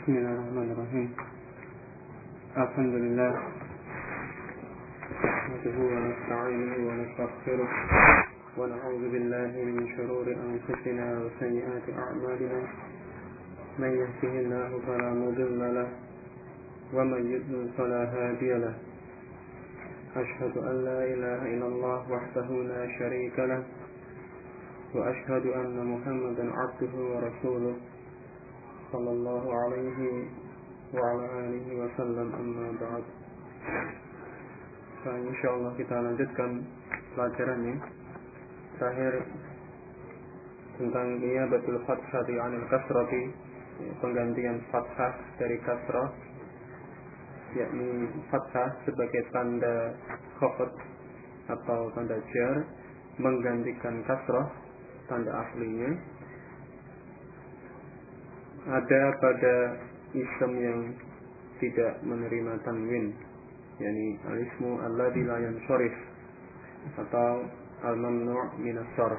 بسم الله الرحمن الرحيم. الحمد لله نحمده ونستعينه ونستغفره ونعوذ بالله من شرور أنفسنا وسيئات أعمالنا من يهده الله فلا مضل له ومن يضلل فلا هادي له أشهد أن لا إله إلا الله وحده لا شريك له وأشهد أن محمدا عبده ورسوله صلى الله عليه وعلى آله وسلم أما بعد. Insyaallah kita lanjutkan pelajarannya terakhir tentang niyabatul fathati 'anil kasrati, penggantian fathah dari kasrah, yakni fathah sebagai tanda khafd atau tanda jar menggantikan kasrah tanda aslinya. Ada pada isim yang tidak menerima tanwin, yakni al-ismu alladzi la yansharif atau al-mamnu' min as-sarf.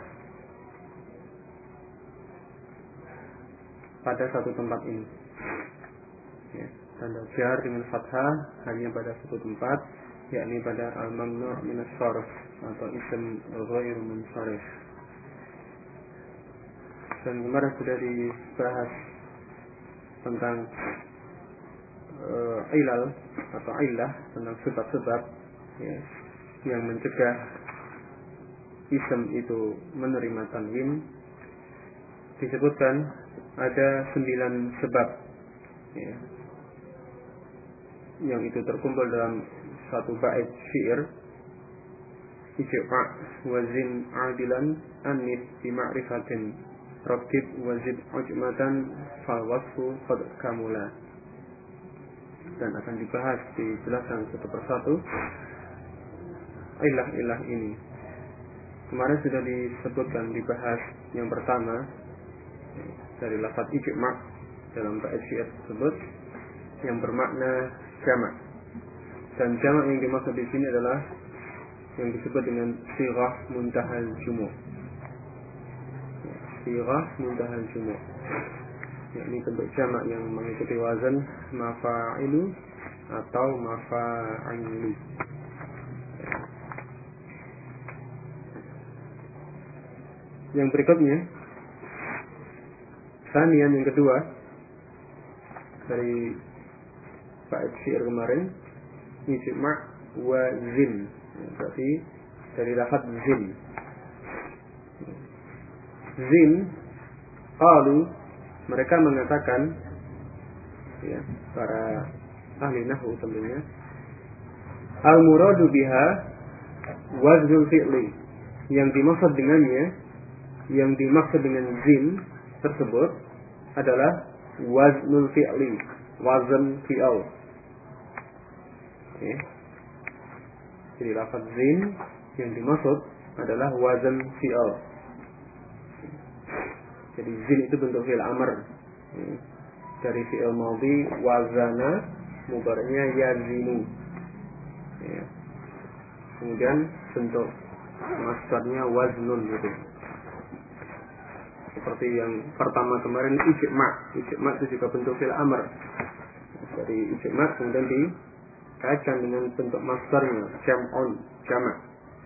Pada satu tempat ini, ya, tanda jar dengan fathah hanya pada satu tempat, yakni pada al-mamnu' min as-sarf atau isim ghairu munsharif. Dan kemarin sudah dibahas tentang ilal atau illah, tentang sebab-sebab ya, yang mencegah isim itu menerima tanwin. Disebutkan ada 9 sebab ya, yang itu terkumpul dalam satu bait syair, ijma' wazin adilan anif bi ma'rifatin rakib wazid ujmatan fal wasfu qad kamula. Dan akan dibahas, dijelaskan satu persatu ilah-ilah ini. Kemarin sudah disebutkan, dibahas yang pertama dari lafaz ijma' dalam bait syair tersebut yang bermakna jamak. Dan jamak yang dimaksud di sini adalah yang disebut dengan sighah muntahal jumu'. Sighah muntahal jumu', yakni bentuk jamak yang mengikuti wazan mafa'ilu atau mafa'ilu. Yang berikutnya, sanian yang kedua dari bait syair kemarin, ijma' wa zin, berarti dari lafaz zin. Zin, qalu, mereka mengatakan, ya, para ahli nahwu tentunya, al-muradu biha waznul fi'li, yang dimaksud dengannya, yang dimaksud dengan zin tersebut adalah waznul fi'li, wazn fi'al. Ya. Jadi lafaz zin yang dimaksud adalah wazn fi'al. Jadi zin itu bentuk fi'il amr, dari fi'il madhi wazana, mudhari'nya yazinu. Ya. Kemudian bentuk masdarnya waznun gitu. Seperti yang pertama kemarin ijma'. Ijma' itu juga bentuk fi'il amr. Dari ijma' kemudian dikaitkan dengan bentuk masdarnya jam'un, jamak.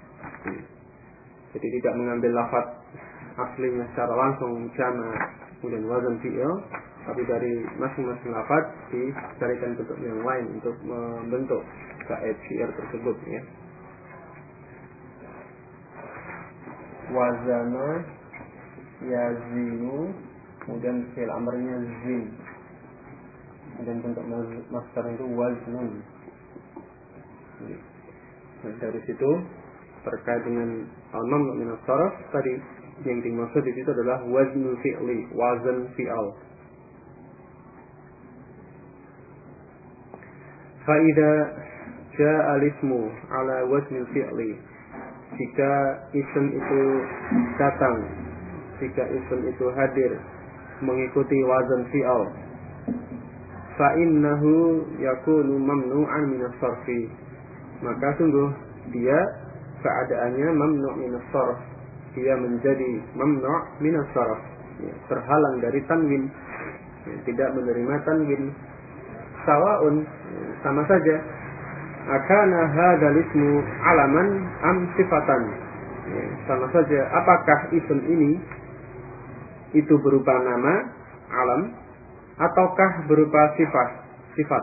Jadi tidak mengambil lafaz aslinya secara langsung jamak kemudian wazan fi'il, tapi dari masing-masing lafaz dicarikan bentuk yang lain untuk membentuk bait syair tersebut ya. Wazana yazinu, kemudian fi'il amrnya zin, dan bentuk masdar itu waznun. Nah, dari situ terkait dengan al-mamnu' min as-sarf tadi, yang dimaksud di situ adalah waznul fi'li, wazan fi'al. Fa idza jaa al-ismu ala waznil fi'li, jika isim itu datang, jika isim itu hadir mengikuti wazan fi'al, fa innahu yakunu mamnu'an min as-sarfi, maka sungguh dia keadaannya mamnu' min as-sarf, dia menjadi mamnu' min as-sarf, terhalang dari tanwin. tidak menerima tanwin. Sawaun, sama saja. Akana hadzal ismu alaman am sifatan. Sama saja apakah isim ini itu berupa nama alam ataukah berupa sifat.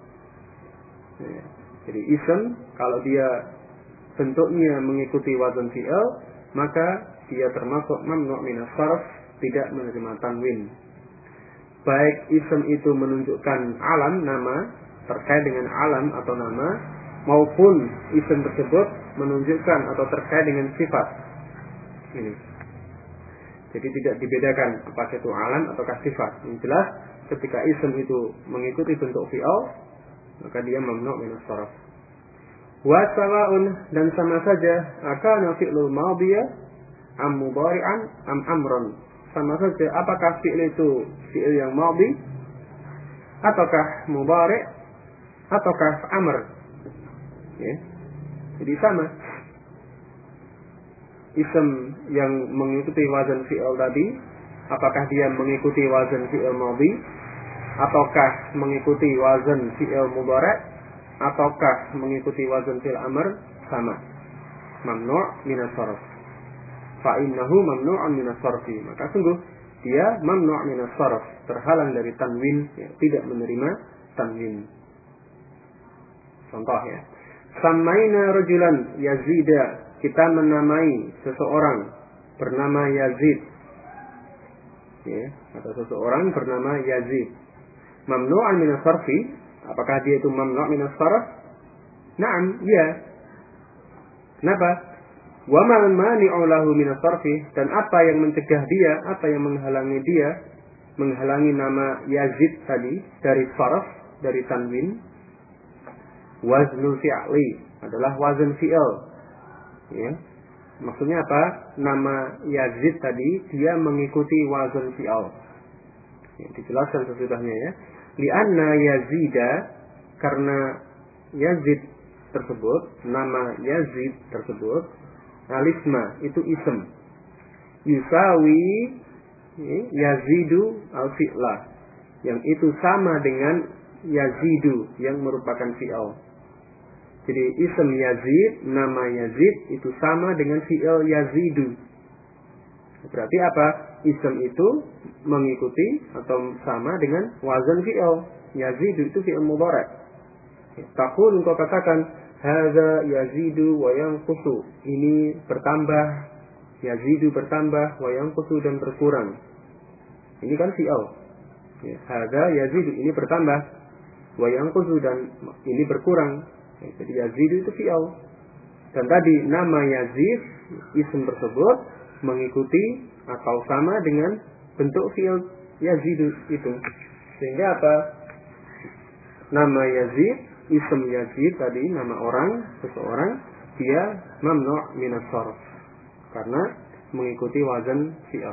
Jadi isim kalau dia bentuknya mengikuti wazan fi'il, maka dia termasuk mamnu' minas sarf, tidak menerima tanwin. Baik isim itu menunjukkan alam, nama, terkait dengan alam atau nama, maupun isim tersebut menunjukkan atau terkait dengan sifat. Ini. Jadi tidak dibedakan apakah itu alam ataukah sifat. Yang jelas ketika isim itu mengikuti bentuk fi'il, maka dia mamnu' minas sarf. Wa sawa'un, dan sama saja akana fi'lul madhiyah am mudhari'an am amran. Sama saja apakah fi'il itu fi'il yang madhi ataukah mudhari' ataukah amr. Ya. Jadi sama. Isim yang mengikuti wazan fi'il tadi, apakah dia mengikuti wazan fi'il madhi ataukah mengikuti wazan fi'il mudhari' ataukah mengikuti wazan fi'il amr, sama. Mamnu' minas sarf. Fa innahu mamnu'un minas sarfi. Maka sungguh dia mamnu' minas sarf, terhalang dari tanwin, ya, tidak menerima tanwin. Contoh ya. Samaina rajulan Yazida, kita menamai seseorang bernama Yazid. Ya, atau seseorang bernama Yazid. Mamnu'an minas sarfi, apakah dia itu mamnu' minas sarf? Na'am, ya. Kenapa? Wa mal mani'u lahu minas sarfi, dan apa yang mencegah dia, apa yang menghalangi dia, menghalangi nama Yazid tadi dari sarf, dari tanwin? Waznul fi'li, adalah wazn fi'il. Ya. Maksudnya apa? Nama Yazid tadi dia mengikuti wazn fi'il. Ya, dijelaskan sesudahnya ya. Li'anna Yazida, karena Yazid tersebut, nama Yazid tersebut, alisma itu ism. Yusawi Yazidu al-fi'la, yang itu sama dengan Yazidu yang merupakan fi'il. Jadi ism Yazid, nama Yazid itu sama dengan fi'il Yazidu. Berarti apa? Ism itu mengikuti atau sama dengan wazan fi'il. Yazidu itu fi'il mudhari'. Taqul, engkau katakan hadza yazidu wa yanqusu. Ini bertambah, yazidu bertambah, wa yanqusu dan berkurang. Ini kan fi'il. Hadza yazidu, ini bertambah, wa yanqusu dan ini berkurang. Jadi Yazid itu fi'il. Dan tadi nama Yazid, isim tersebut mengikuti atau sama dengan bentuk fi'il Yazid itu. Sehingga apa? Nama Yazid, isim Yazid tadi, nama orang, seseorang, dia mamnu' minas sarf, karena mengikuti wazan fi'il.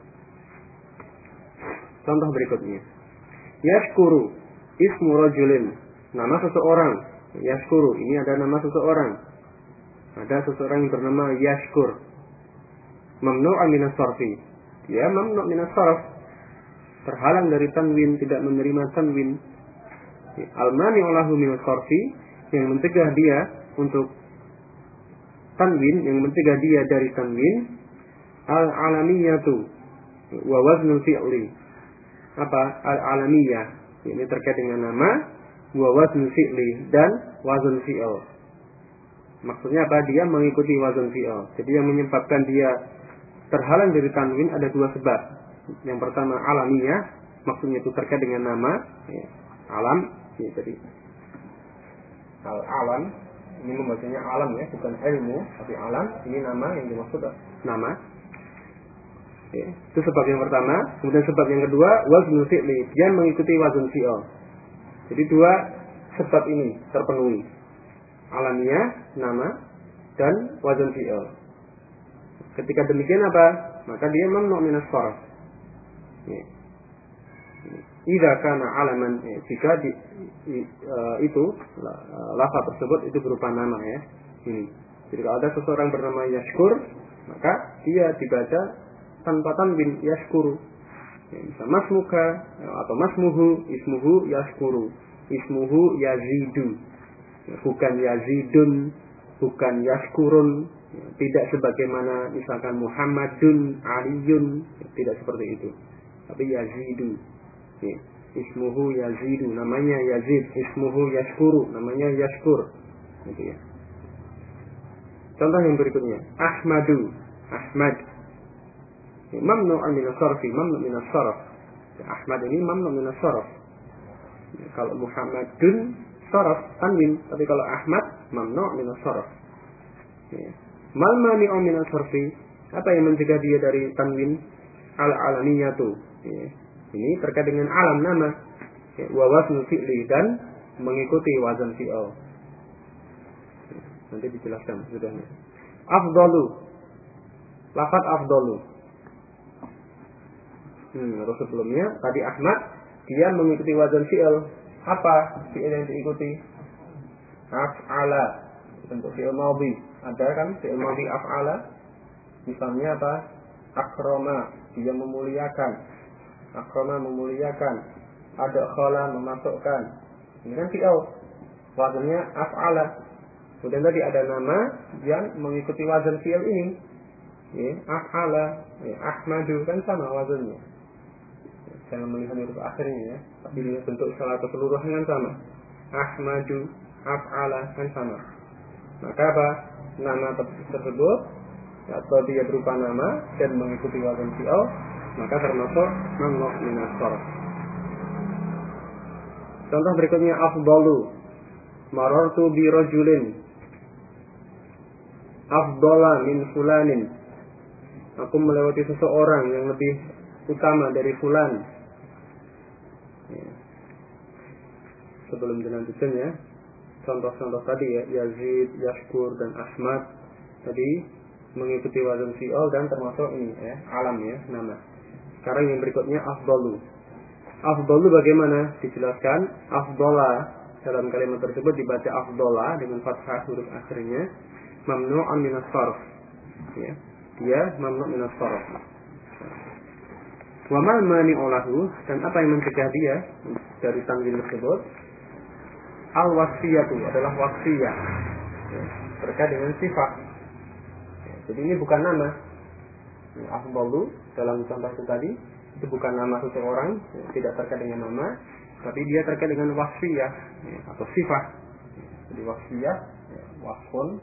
Contoh berikutnya. Yashkuru ismu rajulin, nama seseorang. Yashkuru, ini ada nama seseorang. Ada seseorang yang bernama Yashkur. Mamnu'an minas sarfi. Dia mamnu' minas sarf, terhalang dari tanwin, tidak menerima tanwin. Al-mani'u lahu minas sarfi, yang mencegah dia untuk tanwin, yang mencegah dia dari tanwin, al-alamiyatu wa waznul fi'li. Apa? Al-alamiyah, ini terkait dengan nama, wa wazn fi'li, dan wazn fi'il. Maksudnya apa? Dia mengikuti wazn fi'il. Jadi yang menyebabkan dia terhalang dari tanwin ada dua sebab. Yang pertama alamiyah, maksudnya itu terkait dengan nama, ya. Alam, ya, jadi al-alam ini membacanya alam ya, bukan ilmu, tapi alam. Ini nama yang dimaksud nama. Ya. Itu sebab yang pertama. Kemudian sebab yang kedua wazn fi'li, dia mengikuti wazn fi'il. Jadi dua sebab ini terpenuhi. Alamiah, nama, dan wazan fi'il. Ketika demikian apa? Maka dia mamnu' minas sarf. Idza kana alaman, jika itu lafaz tersebut itu berupa nama ya. Ini. Jadi kalau ada seseorang bernama Yashkur, maka dia dibaca tanpa tanwin, Yashkuru. Ya, bisa masmuka atau masmuhu, ismuhu yaskuru, ismuhu yazidu. Ya, bukan yazidun, bukan yaskurun, ya, tidak sebagaimana misalkan Muhammadun, Aliyun, ya, tidak seperti itu. Tapi yazidu. Ya, ismuhu yazidu, namanya Yazid, ismuhu yaskuru, namanya yaskur. Gitu ya. Contoh yang berikutnya, Ahmadu, Ahmad. Mamnu'un min as-sarfi, mamnu' min as-sarf. Ahmad ini mamnu' min as-sarf. Kalau Muhammadun sarf tanwin, tapi kalau Ahmad mamnu' min as-sarf. Mal mani'un min as-sarfi, apa yang mencegah dia dari tanwin? Al-alamiyatu. Ini terkait dengan alam nama. Wa wazn fi'li, dan mengikuti wazan fi'il. Nanti dijelaskan sudahnya. Afdalu, lafaz afdalu. Atau sebelumnya tadi Ahmad, dia mengikuti wazan fi'il. Apa fi'il yang diikuti? Af'ala, bentuk fi'il madhi. Ada kan fi'il madhi af'ala? Misalnya apa? Akrama, dia memuliakan. Akrama memuliakan. Adkhala memasukkan. Ini kan fi'il. Wazannya af'ala. Kemudian tadi ada nama yang mengikuti wazan fi'il ini. Ya, af'ala, ya, Ahmadu, kan sama wazannya. Jangan melihat huruf akhirnya ya, tapi bentuk secara keseluruhan kan sama. Ahmadu, af'ala, kan sama. Maka apa? Nama tersebut atau dia berupa nama dan mengikuti wazan fi'il, maka termasuk mamnu' min as-sarf. Contoh berikutnya, afdalu, marartu bi rajulin, afdala min fulanin, aku melewati seseorang yang lebih utama dari fulan. Ya. Sebelum dilanjutkan ya, contoh-contoh tadi ya, Yazid, Yashkur, dan Ahmad tadi mengikuti wazan fi'il dan termasuk ini ya, alam ya, nama. Sekarang yang berikutnya afdalu. Afdalu bagaimana? Dijelaskan. Afdala dalam kalimat tersebut dibaca afdala dengan fathah huruf akhirnya, mamnu'un min as-sarf. Ya, dia mamnu' min as-sarf. Wa mal mani'u lahu, dan apa yang mencegah dia dari tanwin tersebut? Al-wasfiyatu, adalah wasfiyah, ya, terkait dengan sifat. Ya, jadi ini bukan nama. Afdalu dalam contoh itu tadi, itu bukan nama seseorang, ya, tidak terkait dengan nama, tapi dia terkait dengan wasfiyah, ya, atau sifat. Ya, jadi wasfiyah, ya, wasfun,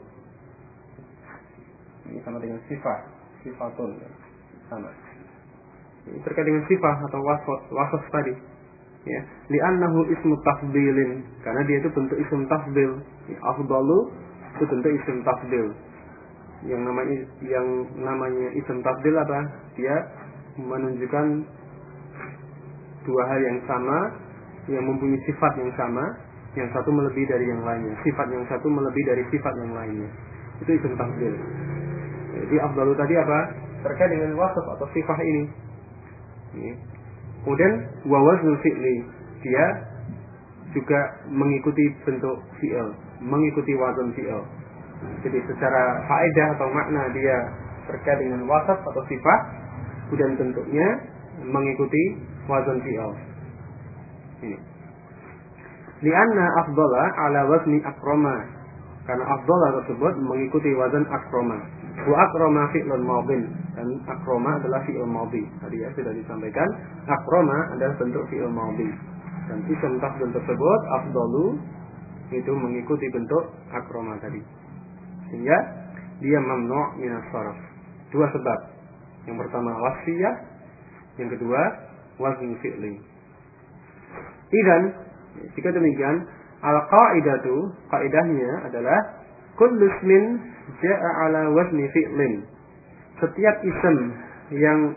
ini sama dengan sifat, sifatun, ya, sama. Ini terkait dengan sifat atau wasf tadi. Ya, li'annahu ismu tafdilin, karena dia itu bentuk ism tafdil. Ya, afdalu itu bentuk ism tafdil. Yang namanya ism tafdil apa? Dia menunjukkan dua hal yang sama, yang mempunyai sifat yang sama, yang satu melebihi dari yang lainnya. Sifat yang satu melebihi dari sifat yang lainnya. Itu ism tafdil. Jadi afdalu tadi apa? Terkait dengan wasf atau sifat ini. Ya. Kemudian wawaznu fi'li, dia juga mengikuti bentuk fi'il, mengikuti wazan fi'il. Jadi secara faedah atau makna dia terkait dengan wasf atau sifat, kemudian bentuknya mengikuti wazan fi'il. Ini. Lianna afdala ala wazni akrama, karena afdala tersebut mengikuti wazan akrama. Wa akrama fi'lun madhin, dan akrama adalah fi'il madhi. Tadi ya sudah disampaikan, akrama adalah bentuk fi'il madhi. Dan ism tafdil tersebut afdalu itu mengikuti bentuk akrama tadi. Sehingga dia mamnu' min as-sarf. Dua sebab. Yang pertama wasfiyah, yang kedua wazn fi'li. Idzan, jika demikian, al-qa'idatu, kaidahnya adalah kullu ismin ja'a ala wazni fi'lin. Setiap ism yang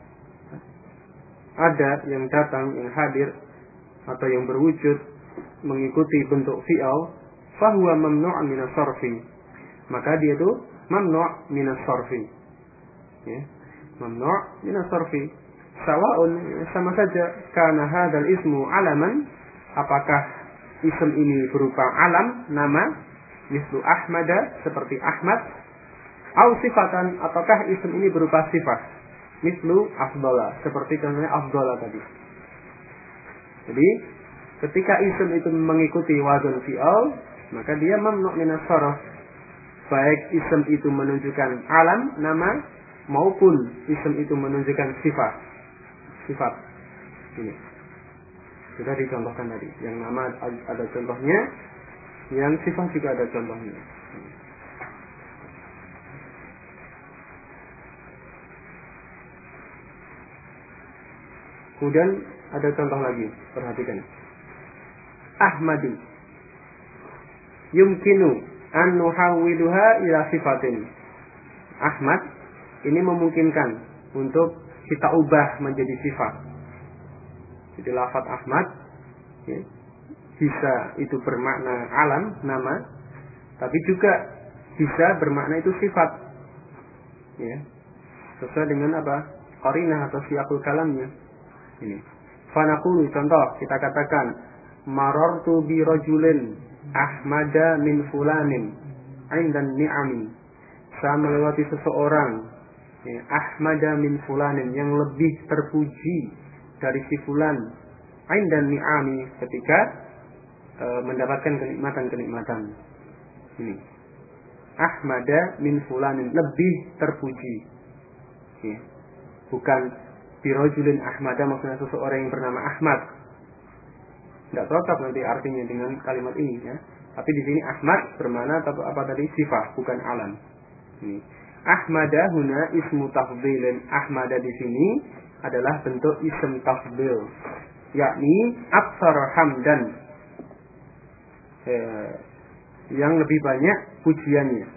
ada, yang datang, yang hadir atau yang berwujud mengikuti bentuk fi'al, fahuwa mamnu' min as-sarfi. Maka dia itu mamnu' min as-sarfi. Ya, mamnu' min as-sarfi. Sawa'un, sama saja, kana hadzal ismu alaman, apakah ism ini berupa alam, nama, mislu Ahmada, seperti Ahmad, au sifatan, ataukah ism ini berupa sifat, mislu afdala, seperti contohnya afdala tadi. Jadi ketika isim itu mengikuti wazan fi'al, maka dia mamnu' minas sarf. Baik isim itu menunjukkan alam, nama, maupun isim itu menunjukkan sifat. Ini sudah dicontohkan tadi. Yang nama ada contohnya, yang sifat juga ada contohnya. Kemudian ada contoh lagi, perhatikan. Ahmadi yumkinu an nuhawwiluha ila sifatin. Ahmad ini memungkinkan untuk kita ubah menjadi sifat. Jadi lafaz Ahmad ya, bisa itu bermakna alam, nama, tapi juga bisa bermakna itu sifat. Ya. Sesuai dengan apa? Qarinah atau siyaqul kalamnya. Ini. Fanaqulu, contoh kita katakan marartu bi rajulin ahmada min fulanin indan ni'ami. Saya melewati seseorang ya, ahmada min fulanin yang lebih terpuji dari si fulan indan ni'ami ketika mendapatkan kenikmatan-kenikmatan. Ini. Ahmada min fulanin, lebih terpuji. Ya. Bukan birojulin ahmada maksudnya seseorang yang bernama Ahmad. Tidak cocok nanti artinya dengan kalimat ini ya. Tapi di sini Ahmad bermakna apa tadi? Sifat, bukan alam. Ini. Ahmada huna ismu tafdhilin. Ahmada di sini adalah bentuk ism tafdhil, yakni aktsar hamdan. Yang lebih banyak pujiannya.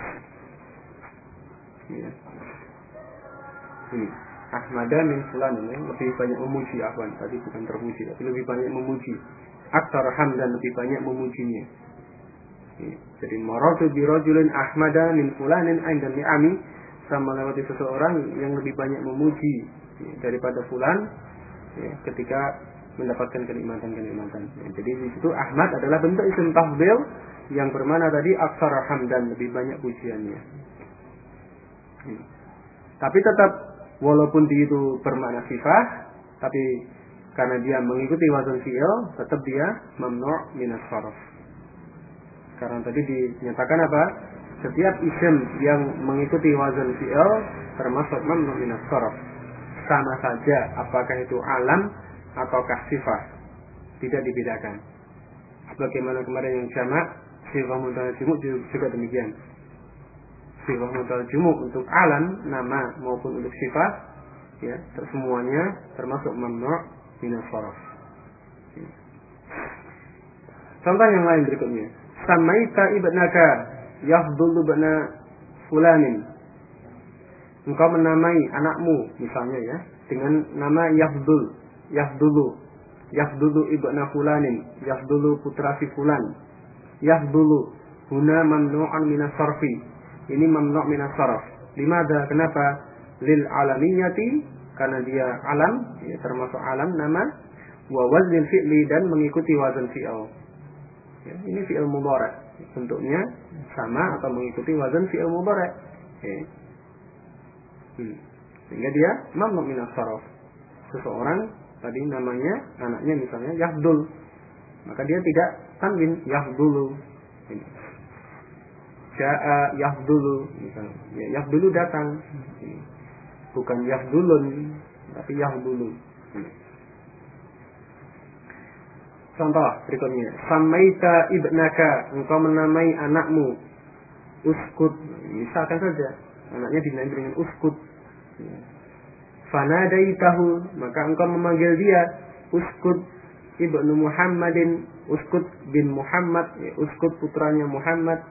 Ya. Ini. Ahmada min fulan, lebih banyak memuji, afwan tadi bukan terpuji, tapi lebih banyak memuji. Aktsar hamdan, lebih banyak memujinya. Jadi maratu bi rajulin ahmada min fulanin inda ni'ami, sama melewati seseorang yang lebih banyak memuji daripada fulan ya, ketika mendapatkan kenikmatan-kenikmatan. Jadi di situ Ahmad adalah bentuk isim tafdhil yang bermakna tadi aktsar hamdan, lebih banyak pujiannya. Tapi tetap walaupun dia itu bermakna sifat, tapi karena dia mengikuti wazan fi'il, tetap dia mamnu' minas sarf. Karena tadi dinyatakan apa? Setiap isim yang mengikuti wazan fi'il termasuk mamnu' minas sarf. Sama saja apakah itu alam ataukah sifat, tidak dibedakan. Sebagaimana kemarin yang jamak, sighah mudhari jumuk juga demikian. Sighah mudhari jumuk untuk alam, nama maupun untuk sifat, ya, semuanya termasuk mamnu' minas sarf. Contoh yang lain berikutnya. Samaita ibnaka yafdulu ibna fulanin. Engkau menamai anakmu misalnya ya dengan nama Yafdulu ibna fulanin, Yafdulu putra si fulan. Yafdulu huna mamnu'an minas sarfi. Ini mamnu' minas sarf. Limada? Kenapa? Lil alamiyati, karena dia alam, ya, termasuk alam nama, wa waznil fi'li, dan mengikuti wazan fi'il. Ya, ini fi'il mudhari', bentuknya sama atau mengikuti wazan fi'il mudhari'. Ya. Sehingga dia mamnu' minas sarf. Seseorang tadi namanya, anaknya misalnya Yafdul, maka dia tidak tanwin, Yafdulu. Ini. Ja'a Yafdulu, misalnya. Ya, Yafdulu datang. Ini. Bukan Yafdulun, tapi Yafdulu. Ini. Contoh berikutnya, Samaita ibnaka, engkau menamai anakmu Uskut. Misalkan saja anaknya dinamai dengan Uskut. Fanadaitahu, maka engkau memanggil dia Uskut ibnu Muhammadin, Uskut bin Muhammad, ya, Uskut putranya Muhammad.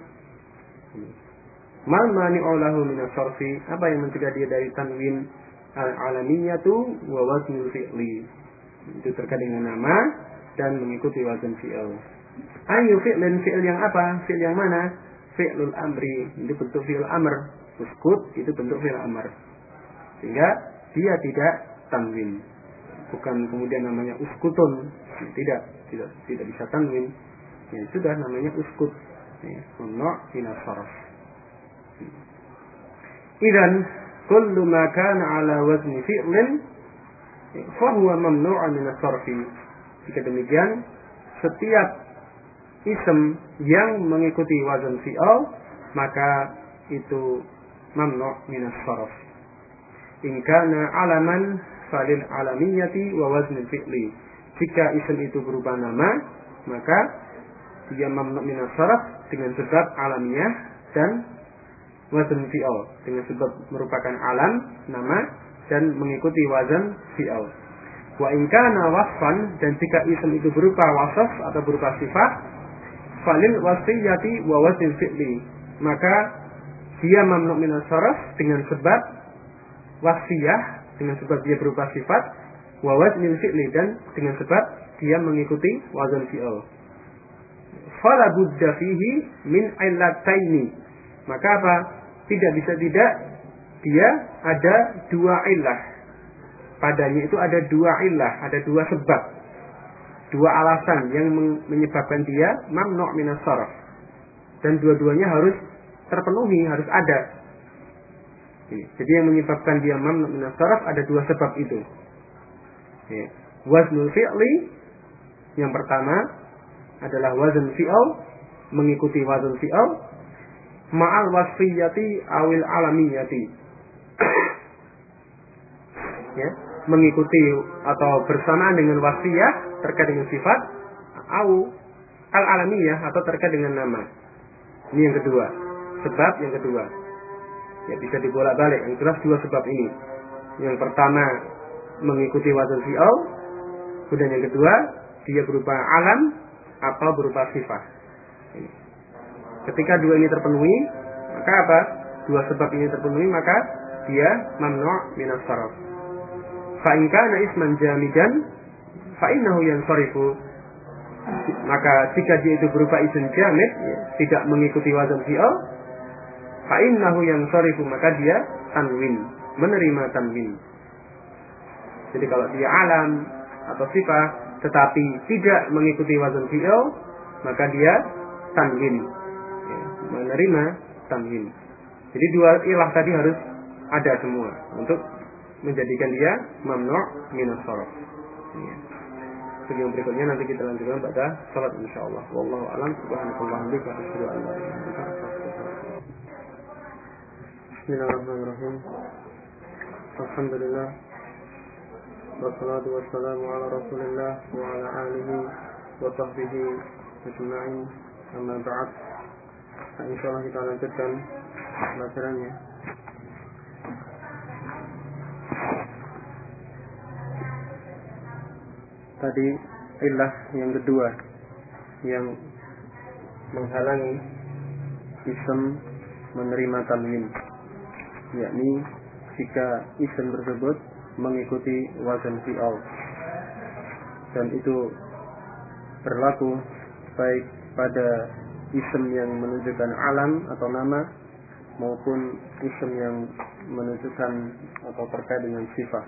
Mal mani'u lahu min as-sarfi, apa yang mencegah dia dari tanwin al-alamiyatu wa waznul fi'li. Itu terkait dengan nama dan mengikuti wazan fi'il. Ayu fi'lin, fi'il yang apa? Fi'il yang mana? Fi'lul amri, itu bentuk fi'il amr. Uskut itu bentuk fi'il amr. Sehingga dia tidak tanwin. Bukan kemudian namanya uskutun. Tidak bisa tanwin. Ya sudah namanya uskut. Ya, mamnu' minas sarf. Idzan kullu ma kana ala wazni fi'lin fa huwa mamnu'un min as-sarfi. Jika demikian, setiap ism yang mengikuti wazan fi'al maka itu mamnu' min as-sarf. In kana alaman falil alamiyati wa waznil fi'li. Jika ism itu berupa nama, maka dia mamnu' min as-sarf dengan sebab alamiah dan wazn fi'al dengan sebab merupakan alam, nama dan mengikuti wazan fi'al. Wa in kana wasfan, dan jika ism itu berupa wasaf atau berupa sifat, falil wasfiyati wa waznil fi'li, maka dia mamnu' min as-sarf dengan sebab wasfiyah, dengan sebab dia berupa sifat, wa waznil fi'li, dan dengan sebab dia mengikuti wazan fi'al. Fala budda fihi min illataini, maka apa? Tidak bisa tidak dia ada dua illah. Padanya itu ada dua illah, ada dua sebab, dua alasan yang menyebabkan dia mamnu' min as-sarf, dan dua-duanya harus terpenuhi, harus ada. Jadi yang menyebabkan dia mamnu' min as-sarf ada dua sebab itu. Waznul fi'li, yang pertama adalah wazn fi'al, mengikuti wazn fi'al, ma'al wasfiyati awil alamiyati, mengikuti atau bersamaan dengan wasfiyah terkait dengan sifat, au al alamiyah atau terkait dengan nama. Ini yang kedua, sebab yang kedua. Ya, bisa dibolak-balik. Yang jelas dua sebab ini. Yang pertama mengikuti wazn fi'al, kemudian yang kedua dia berupa alam atau berupa sifat. Ketika dua ini terpenuhi, maka apa? Dua sebab ini terpenuhi, maka dia mamnu' min as-sarf. Fa in kana isman jamidan fa innahu yansarifu. Maka jika dia itu berupa isim jamid, tidak mengikuti wazan fi'al, fa innahu yansarifu, maka dia tanwin, menerima tanwin. Jadi kalau dia alam atau sifat tetapi tidak mengikuti wazan fi'al, maka dia tanwin, menerima tanwin. Jadi dua ilah tadi harus ada semua untuk menjadikan dia mamnu' min as-sarf. Yang berikutnya nanti kita lanjutkan pada salat insyaallah. Wallahu a'lam. Subhanakallahumma wa bihamdika asyhadu an la ilaha illa anta astaghfiruka wa atubu ilaik. Bismillahirrahmanirrahim. Alhamdulillah. Wassalatu wassalamu ala Rasulillah wa ala alihi wa sahbihi ajma'in. Amma ba'd. Insyaallah kita lanjutkan pelajarannya. Tadi illah yang kedua yang menghalangi ism menerima tanwin, yakni jika ism tersebut mengikuti wazan fi'al, dan itu berlaku baik pada ism yang menunjukkan alam atau nama maupun ism yang menunjukkan atau terkait dengan sifat.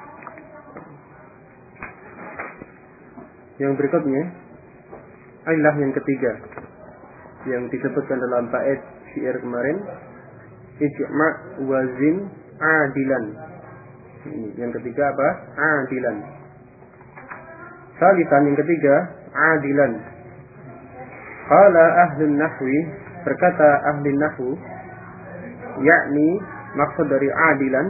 Yang berikutnya illah yang ketiga yang disebutkan dalam bait syair kemarin, ijma' wazin adilan. Ini yang ketiga apa? Adilan. Salisan yang ketiga adilan. Qala ahlun nahwi, berkata ahli nahwu, yakni maksud dari adilan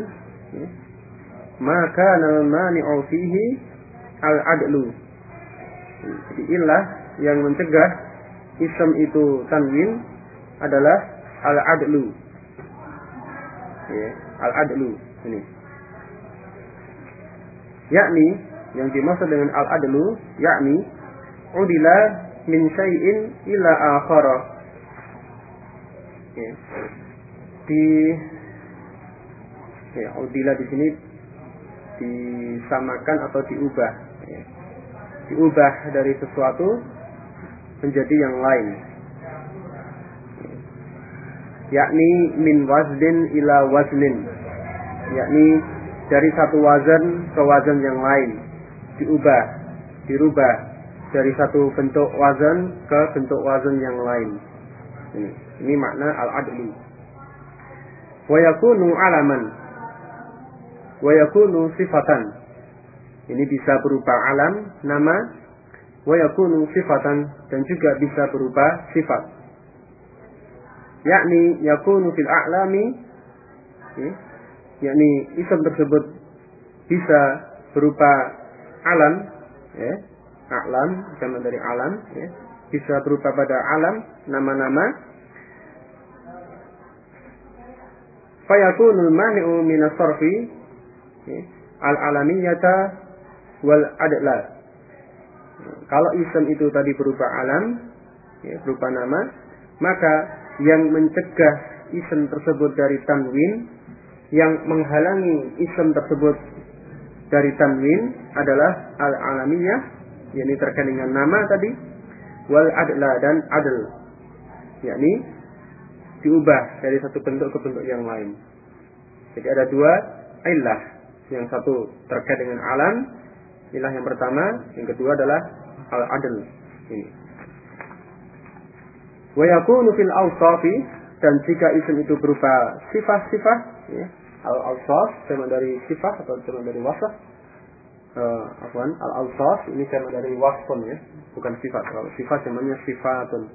maka al-mani'u fihi al-adlu. Jadi illah yang mencegah ism itu tanwin adalah al-adlu. Al-adlu ini. Yakni yang dimaksud dengan al-adlu yakni udila min syai'in ila akhara. Udila di sini disamakan atau diubah. Diubah dari sesuatu menjadi yang lain, yakni min waznin ila waznin, yakni dari satu wazan ke wazan yang lain, dirubah dari satu bentuk wazan ke bentuk wazan yang lain. Ini makna al-adlu. Wa yakunu alaman, wa yakunu sifatan. Ini bisa berupa alam, nama, wa yakunu sifatan, dan juga bisa berupa sifat. Yakni yakunu fil a'lami, yakni isim tersebut bisa berupa alam, a'lam, sama dari alam, bisa berupa pada alam, nama-nama. Fayakunul mani'u minas sarfi al-alamiyata wal adla. Kalau isim itu tadi berupa alam, berupa nama, maka yang mencegah isim tersebut dari tanwin, yang menghalangi isim tersebut dari tanwin adalah al-alamiyah, yakni terkait dengan nama tadi, wal adla, dan adl, yakni diubah dari satu bentuk ke bentuk yang lain. Jadi ada dua illah, yang satu terkait dengan alam, illah yang pertama, yang kedua adalah al-adl. Ini. Wa yakunu fil awsafi, dan jika isim itu berupa sifat-sifat, al-awsaf sama dari sifat atau sama dari wasf. Al-awsaf ini sama dari wasfun, bukan sifat. Kalau sifat namanya sifatun.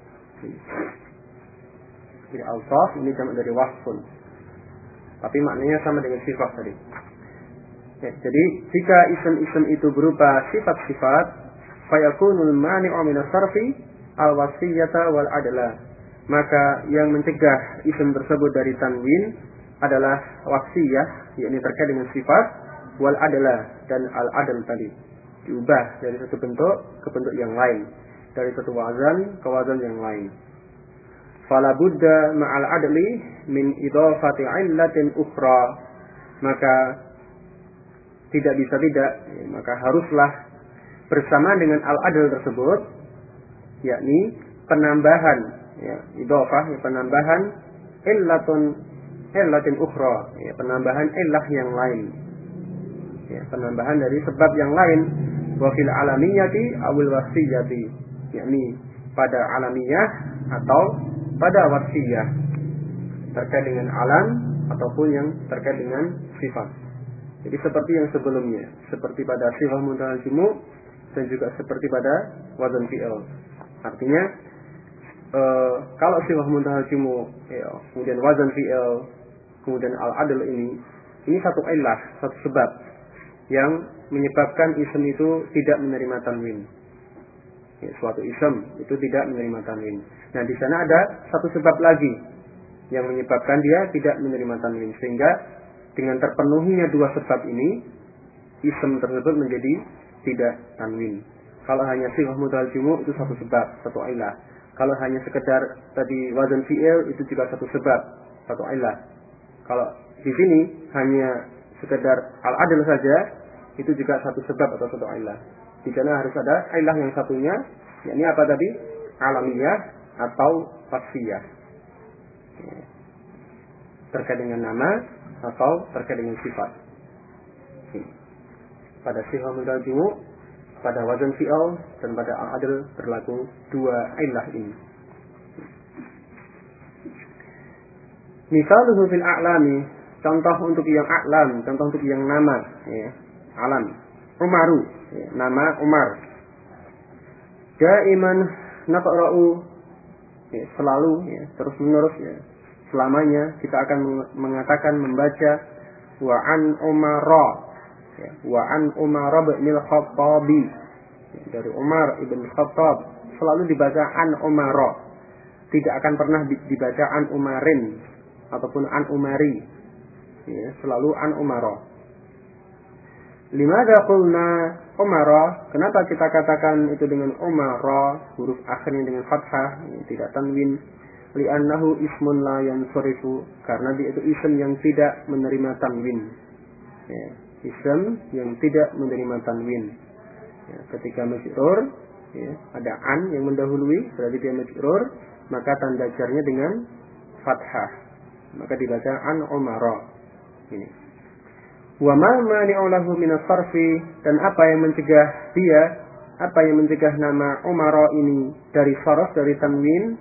Jadi awsaf ini sama dari wasfun, tapi maknanya sama dengan sifat tadi. Jadi jika isim-isim itu berupa sifat-sifat, fayakunul mani'u minas sarfi al-wasfiyata wal adla, maka yang mencegah isim tersebut dari tanwin adalah wasfiyah, yakni terkait dengan sifat, wal adla, dan al-adl tadi, diubah dari satu bentuk ke bentuk yang lain, dari satu wazan ke wazan yang lain. Fala budda ma'al adli min idhafati illatin ukhra, maka tidak bisa tidak, maka haruslah bersama dengan al-adl tersebut, yakni penambahan, idhafah, penambahan illatin ukhra, penambahan illah yang lain, penambahan dari sebab yang lain, wa fil alamiyati awil wasfiyati, yakni pada alamiyah atau pada wasfiyah, terkait dengan alam ataupun yang terkait dengan sifat. Jadi seperti yang sebelumnya, seperti pada sifat muntahal jumu, dan juga seperti pada wazan fi'il. Artinya kalau sifat muntahal jumu, kemudian wazan fi'il, kemudian al-adl, ini satu illah, satu sebab yang menyebabkan isim itu tidak menerima tanwin. Suatu isim itu tidak menerima tanwin. Nah, di sana ada satu sebab lagi yang menyebabkan dia tidak menerima tanwin, sehingga dengan terpenuhinya dua sebab ini, isim tersebut menjadi tidak tanwin. Kalau hanya sifat mudhal jumu itu satu sebab, satu illah. Kalau hanya sekedar tadi wazan fi'il itu juga satu sebab, satu illah. Kalau di sini hanya sekedar al-adl saja, itu juga satu sebab atau satu illah. Di sana harus ada illah yang satunya, yakni apa tadi? Alamiyah atau wasfiyah, terkait dengan nama atau terkait dengan sifat. Pada sifat mudhal jumu, pada wazan fi'il, dan pada al-adl berlaku dua illah ini. Misaluhu fil a'lami, contoh untuk yang a'lam, contoh untuk yang nama, alam. Umaru, nama Umar. Daiman naqra'u, selalu, terus menerus, selamanya kita akan mengatakan, membaca wa an Umara, wa an Umar bin Khattabi, dari Umar ibn Khattab, selalu dibaca an Umara, tidak akan pernah dibaca an Umarin ataupun an Umari, selalu an Umara. Limadha qulna Umara, kenapa kita katakan itu dengan Umara, huruf akhirnya dengan fathah, tidak tanwin? Li'annahu ismun la yansurifu, karena dia itu isim yang tidak menerima tanwin. Isim yang tidak menerima tanwin. Ketika majrur, ada an yang mendahului, berarti dia majrur, maka tanda jarnya dengan fathah, maka dibaca an Umara. Ini. Wa ma mani'u lahu min as-sarfi, dan apa yang mencegah dia, apa yang mencegah nama Umara ini dari sarf, dari tanwin?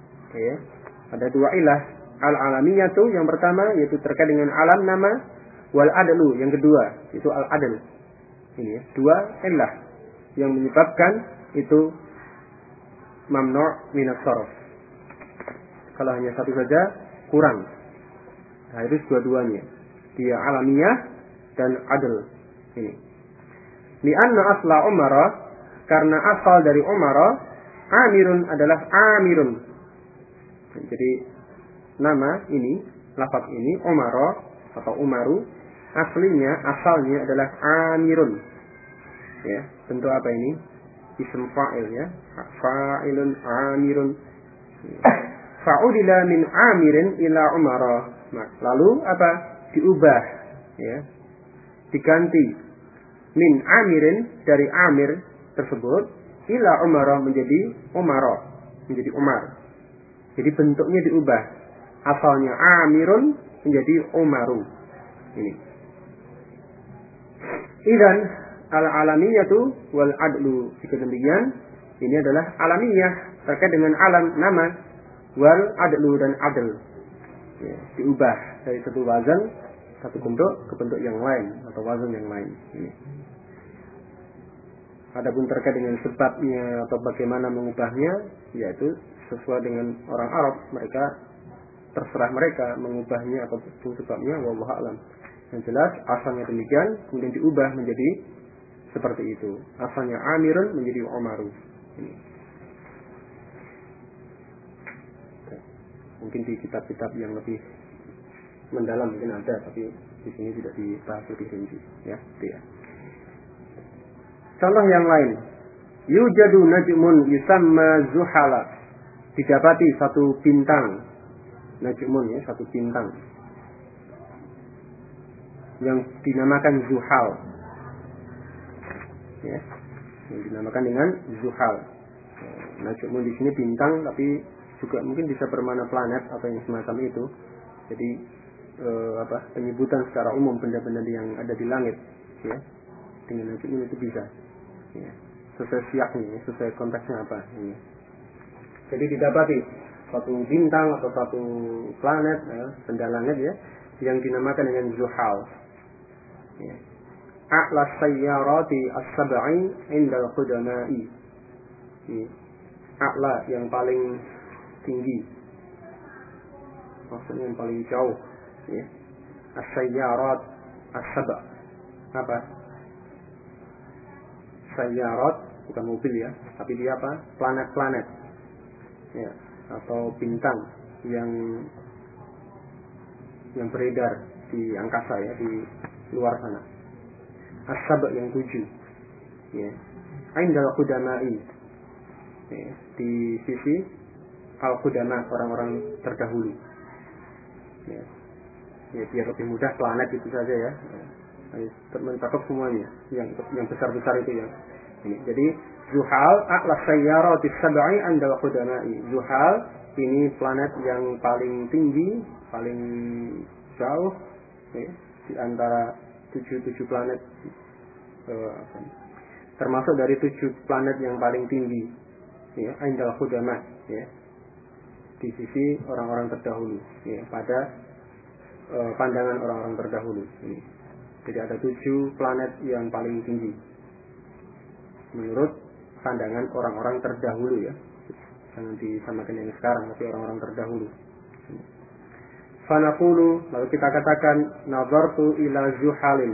Ada dua ilah. Al-alamiyatu, yang pertama yaitu terkait dengan alam nama, Wal adlu yang kedua itu al adl. Ini ya, dua illah yang menyebabkan itu mamnu' minas sarf. Kalau hanya satu saja kurang. Nah, itu dua-duanya. Dia alamiyah dan adl. Ini. Li'anna asla Umara, karena asal dari Umara, Amirun adalah Amirun. Jadi nama ini, lafaz ini Umara atau Umaru, asalnya adalah Amirun. Ya, bentuk apa ini? Ism fa'il ya. Fa'ilun Amirun. Fa'udila min Amirin ila Umara. Nah, lalu apa? Diubah ya. Diganti min Amirin dari Amir tersebut ila Umara menjadi Umara, menjadi Umar. Jadi bentuknya diubah. Asalnya Amirun menjadi Umaru. Ini. Idzan al-alamiyatu wal adlu. Jika demikian, ini adalah alamiyah terkait dengan alam nama, wal adlu dan adl. Ya, diubah dari satu wazan, satu bentuk ke bentuk yang lain atau wazan yang lain. Ini. Adapun terkait dengan sebabnya atau bagaimana mengubahnya, yaitu sesuai dengan orang Arab, mereka terserah mereka mengubahnya atau sebabnya, wallahu a'lam. Yang jelas asalnya demikian, kemudian diubah menjadi seperti itu. Asalnya Amirun menjadi Umaru. Ini. Mungkin di kitab-kitab yang lebih mendalam mungkin ada, tapi di sini tidak dibahas lebih rinci. Ya, ya. Contoh yang lain, yujadu najmun yusamma zuhala. Didapati satu bintang, najmun ya, satu bintang yang dinamakan zuhal. Ya, yang dinamakan dengan zuhal. Najmun di sini bintang, tapi juga mungkin bisa bermakna planet atau yang semacam itu. Jadi penyebutan secara umum benda-benda yang ada di langit, ya, dengan najmun itu bisa. Ya, sesuai siaknya, sesuai konteksnya apa. Ya. Jadi didapati satu bintang atau satu planet, ya, benda langit ya, yang dinamakan dengan zuhal. Ya. A'la sayyarati as-sab'i 'inda al-qudama'i. Ya. A'la yang paling tinggi, maksudnya yang paling jauh. Ya. As-sayyarat as-sab' apa? Sayyarat bukan mobil ya, tapi dia apa? Planet-planet. Ya, atau bintang yang beredar di angkasa ya, di luar sana. As-sab' yang 7. Ya. Indal qudama'i. Ya, di sisi al-qudama, orang-orang terdahulu. Ya. Ya, biar lebih mudah planet itu saja ya. Mencakup semuanya yang besar-besar itu ya. Ini. Jadi Zuhal a'la sayyarati sab'i 'inda al-qudama'i. Zuhal ini planet yang paling tinggi, paling jauh ya, di antara 7 planet, termasuk dari 7 planet yang paling tinggi ya, 'inda al-qudama ya, di sisi orang-orang terdahulu ya, pada pandangan orang-orang terdahulu ini. Jadi ada 7 planet yang paling tinggi menurut pandangan orang-orang terdahulu ya. Jangan disamakan yang sekarang, tapi orang-orang terdahulu. Fanaqulu, lalu kita katakan nazartu ila zuhalin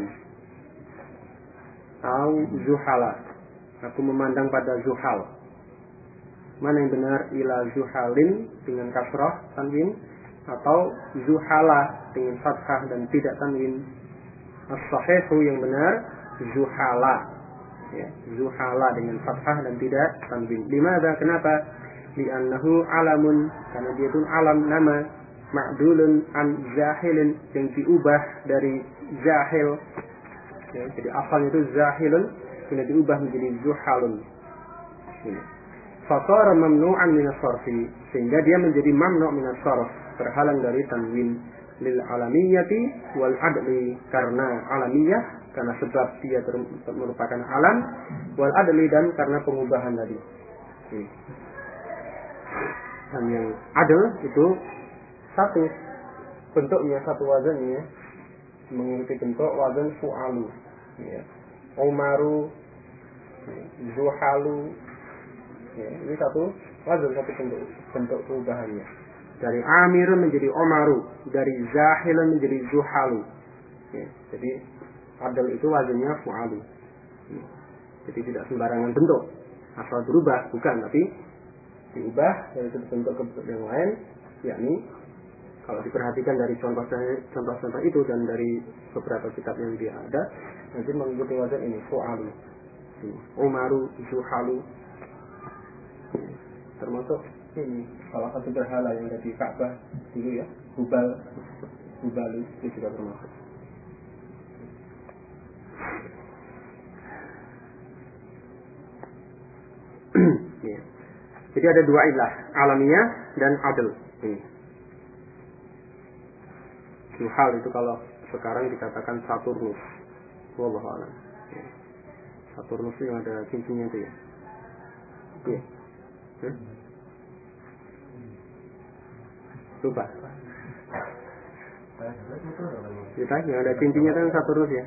au zuhala. Aku memandang pada zuhal. Mana yang benar, ila zuhalin dengan kasrah tanwin atau zuhala dengan fathah dan tidak tanwin? As-sahihu yang benar zuhala. Ya, zuhala dengan fathah dan tidak tanwin. Limadha? Kenapa? Li'annahu alamun, karena dia itu alam, nama, ma'dulun an zahilin, yang diubah dari zahil. Ya, jadi asalnya itu zahilun, kemudian diubah menjadi zuhalun. Ini. Fasara mamnu'an minas sarfi, sehingga dia menjadi mamnu' minas sarf, terhalang dari tanwin. Lil alamiyati wal adli, karena alamiyah, karena sebab dia merupakan alam, wal adli, dan karena pengubahan tadi. Ini. Dan yang adl itu satu bentuknya, satu wazannya, mengikuti bentuk wazan fu'alu. Ya. Umaru, Zuhalu. Ya, ini satu wazan, satu bentuk perubahannya. Dari Amirun menjadi Umaru, dari Zahilun menjadi Zuhalu. Ya, jadi adal itu wazannya fu'alu. Ya. Jadi tidak sembarangan bentuk asal berubah, bukan, tapi diubah dari bentuk ke bentuk yang lain, yakni kalau diperhatikan dari contoh-contoh itu dan dari beberapa kitab yang dia ada, nanti mengikuti wazan ini fu'alu, Umaru, Zuhalu. Termasuk ini salah satu berhala yang ada di Ka'bah dulu ya, Hubalu itu juga termasuk. Ya. Jadi ada dua ilah, alamiah dan adl. Zuhal itu kalau sekarang dikatakan Saturnus. Wallahu a'lam. Saturnus yang ada cincinnya itu ya. Iya. Lupa. Kita yang ada cincinnya kan Saturnus ya.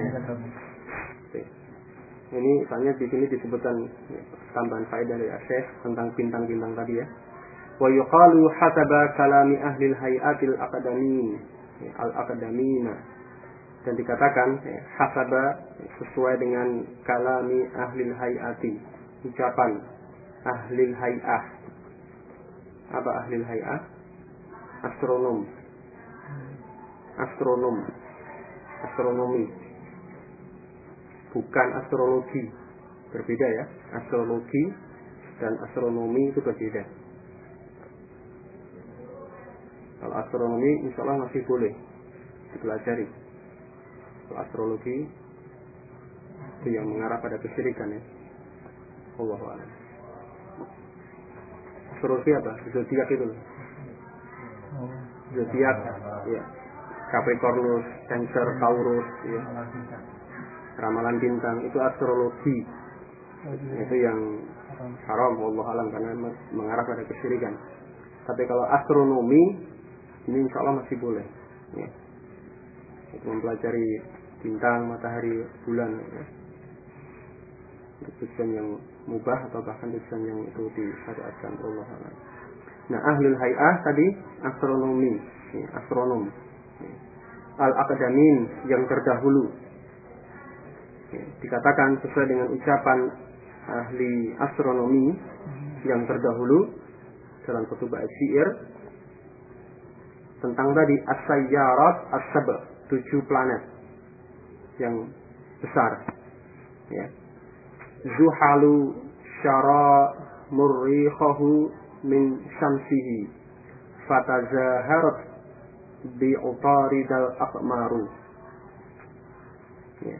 Ini misalnya di sini disebutkan tambahan faedah dari Syekh tentang bintang-bintang tadi ya. Wa yuqalu hasaba kalami ahli al-hayatil aqdamin al-aqdamina, dan dikatakan hasaba sesuai dengan kalami ahli al-hayati, ucapan ahli al-hayah. Apa ahli al-hayah? Astronomi, bukan astrologi. Berbeda ya, astrologi dan astronomi itu berbeda. Kalau astronomi insya Allah masih boleh dipelajari. Kalau astrologi itu yang mengarah pada kesyirikan ya. Allahu a'lam. Astrologi apa? Zodiak itu. Zodiak ya. Capricornus, Cancer, Taurus ya. Ramalan bintang itu astrologi. Itu yang haram wallahu a'lam karena mengarah pada kesyirikan. Tapi kalau astronomi ini insya Allah masih boleh ya. Untuk mempelajari bintang, matahari, bulan ya. Untuk tujuan yang mubah atau bahkan tujuan yang itu disyariatkan Allah. Nah ahlul hay'ah tadi astronomi ya, astronom ya. Al-aqdamin yang terdahulu ya. Dikatakan sesuai dengan ucapan ahli astronomi yang terdahulu dalam kutub Asy-Syi'r tentang tadi as-sayyarat as-sab', 7 planet yang besar ya. Zuhalu syara murrikhahu min syamsihi fatazaharat bi utaridal aqmaru ya.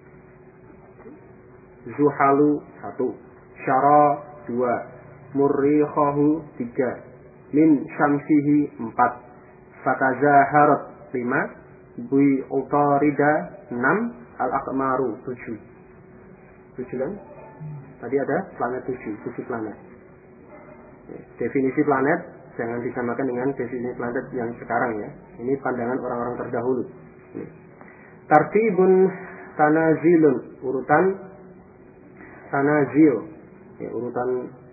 Zuhalu 1, syara 2, murrikhahu 3, min syamsihi 4, fatazaharat 5, bi utarida 6, al-aqmaru 7 kan? Tadi ada planet 7 planet. Definisi planet jangan disamakan dengan definisi planet yang sekarang ya. Ini pandangan orang-orang terdahulu. Tartibun tanazilun, urutan tanazil ya, urutan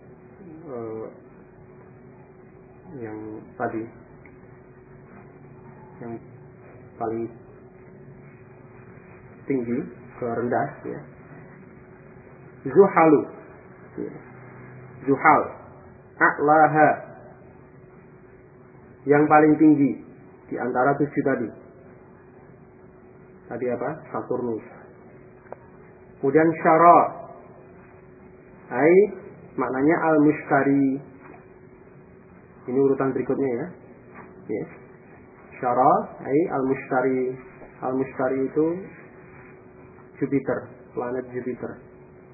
yang tadi yang paling tinggi ke rendah ya. Zuhalu ya. Zuhal a'laha yang paling tinggi di antara 7 tadi. Tadi apa? Saturnus. Kemudian syara ai maknanya al-mushtari. Ini urutan berikutnya ya. Yes. Syara ai al-mushtari. Al-mushtari itu Jupiter, planet Jupiter.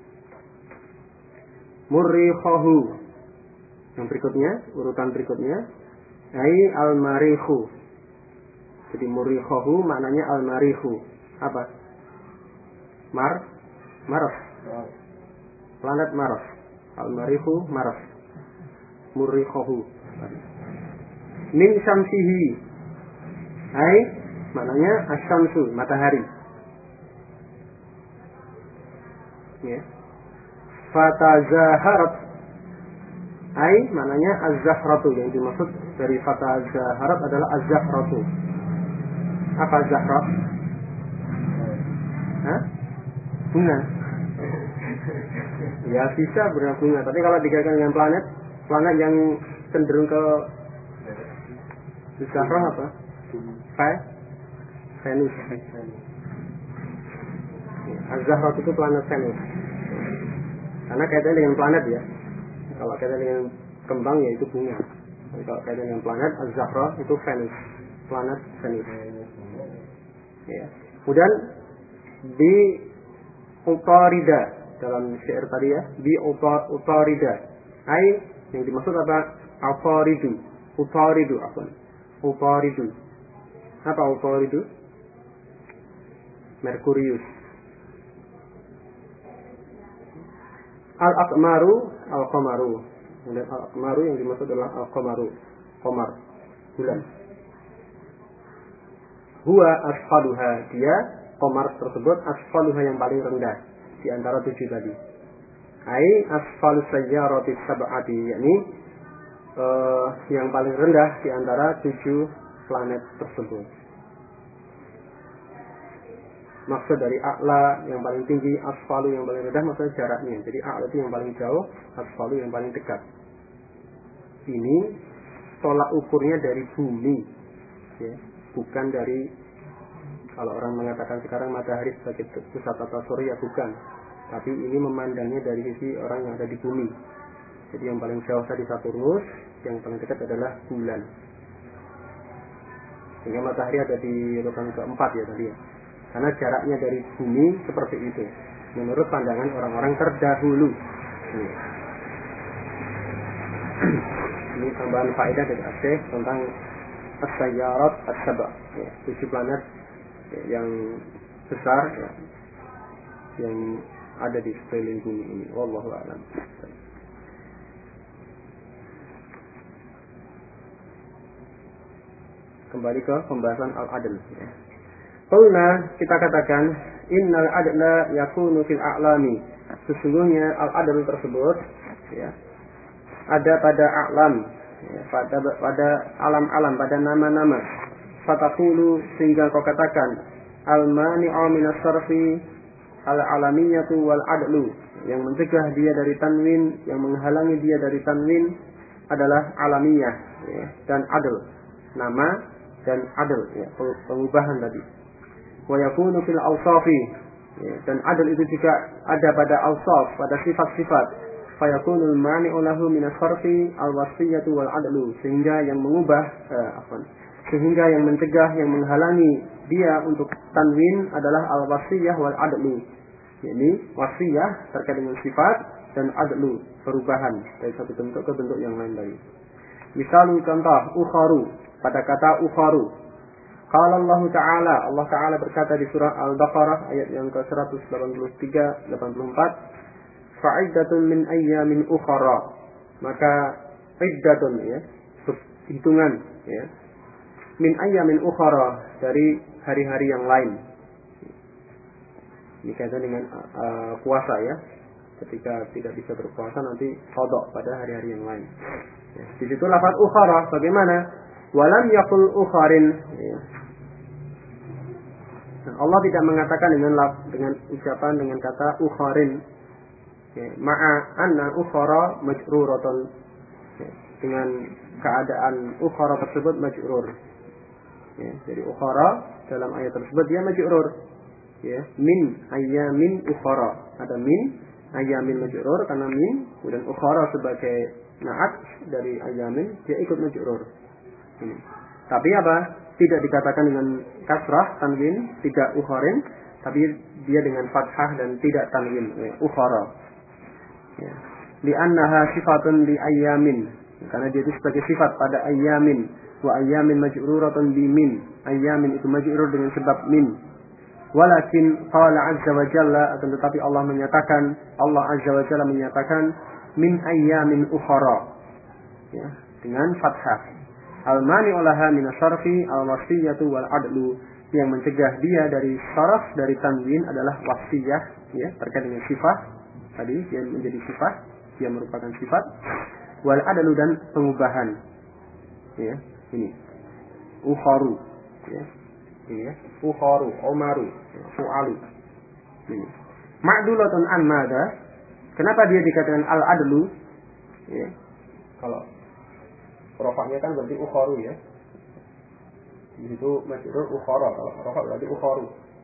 Murrikhahu. Yang berikutnya, urutan berikutnya ai al-marikhu. Jadi murrikhahu maknanya al-marikhu. Apa? Mars. Planet Mars. Al-marikhu Mars. Murrikhahu. Min syamsihi ai maknanya asyamsu, matahari. Ya. Fatazaharat, maknanya az-zahratu, yang dimaksud dari fatazaharat adalah az-zahratu. Apa zahra? Bunga. Ya bisa bunga, tapi kalau dikaitkan dengan planet yang cenderung ke zahra apa? Venus. Az-zahra itu planet Venus. Karena kaitannya dengan planet ya. Kalau kaitannya dengan kembang ya itu bunga. Jadi kalau kaitannya dengan planet, az-zahra itu Venus, planet Venus. Ya. Kemudian di utarida, dalam syair tadi ya, di utarida. Yang dimaksud apa? Utaridu. Apa utaridu? Merkurius. Al-aqmaru, al-qamaru. Kemudian al-aqmaru yang dimaksud adalah al-qamaru, qamar, bulan. Huwa asfaluha, dia qamar tersebut asfaluha yang paling rendah di antara 7 tadi. Asfalus sayyarati sab'ati, yakni yang paling rendah di antara 7 planet tersebut. Maksud dari a'la yang paling tinggi, asfalu yang paling rendah, maksudnya jaraknya. Jadi a'la itu yang paling jauh, asfalu yang paling dekat. Ini tolak ukurnya dari bumi, ya, bukan dari, kalau orang mengatakan sekarang matahari sebagai pusat tata surya, bukan. Tapi ini memandangnya dari sisi orang yang ada di bumi. Jadi yang paling jauh tadi Saturnus, yang paling dekat adalah bulan. Sehingga matahari ada di urutan keempat ya tadi ya. Karena jaraknya dari bumi seperti itu, menurut pandangan orang-orang terdahulu. Ini tambahan faedah dari Aceh tentang as-sayyarat as-sab'a, 7 planet yang besar ya, yang ada di sekeliling bumi ini. Wallahu a'lam. Kembali ke pembahasan al-adl. Qulna, kita katakan, innal adla yakunu fil a'lami. Sesungguhnya al-adl tersebut ya, ada pada a'lam, ya, pada alam-alam, pada nama-nama. Fataqulu, sehingga kau katakan, al-mani'u minas sarfi al-alamiyatu wal adlu. Yang mencegah dia dari tanwin, yang menghalangi dia dari tanwin adalah alamiyah ya, dan adl. Nama dan adl ya, pengubahan tadi. Wa yakunu fil awsafi, dan adl itu juga ada pada awsaf, pada sifat-sifat. Fa yakunul mani'u lahu min as-sarfi al-wasfiyatu wal adlu, sehingga yang mengubah sehingga yang mencegah, yang menghalangi dia untuk tanwin adalah al-wasfiyah wal adlu. Ini wasfiyah terkait dengan sifat dan adlu, perubahan dari satu bentuk ke bentuk yang lain tadi. Misalnya contoh ukharu, pada kata ukharu. Qala Allah Ta'ala berkata di surah Al-Baqarah ayat yang ke-183-84, fa'iddatun min ayyamin ukhara. Maka iddatun ya, hitungan ya, min ayyamin ukhara, dari hari-hari yang lain. Ini kaitan dengan puasa ya. Ketika tidak bisa berpuasa nanti qada pada hari-hari yang lain. Ya, di situ lafaz ukhara bagaimana? Walam yakul ukharin ya. Allah tidak mengatakan dengan ucapan dengan kata ukharin ya, ma'a anna ukhara majruratun ya, dengan keadaan ukhara tersebut majrur ya, jadi ukhara dalam ayat tersebut dia majrur ya, min ayyamin ukhara, ada min ayyamin majrur karena min, kemudian ukhara sebagai na'at dari ayyamin, dia ikut majrur. Ini. Tapi apa? Tidak dikatakan dengan kasrah tanwin, tidak ukharin, tapi dia dengan fathah dan tidak tanwin, ukhara. Ya. Li'annaha sifatun li ayyamin, karena dia itu sebagai sifat pada ayyamin. Wa ayyamin majruratun bi min. Ayyamin itu majrur dengan sebab min. Walakin qala azza wa jalla, akan tetapi Allah azza wa jalla menyatakan min ayyamin ukhara. Ya, dengan fathah. Al-mani'u laha min asy-syarfi al-wasfiyatu wal adlu, yang mencegah dia dari sharaf, dari tanwin adalah wasiyah, ya, terkait dengan sifat. Tadi dia menjadi sifat, dia merupakan sifat. Wal adalu dan pengubahan. Ya, ini. Ukharu, ya. Ini ya. Ukharu, umaru, fu'alu. Ini. Ma'dulatun an mada. Kenapa dia dikatakan al-adlu? Ya. Kalau rofaknya kan berarti ukharu, ya. Di situ majrur ukhara, kalau rofak berarti ukharu.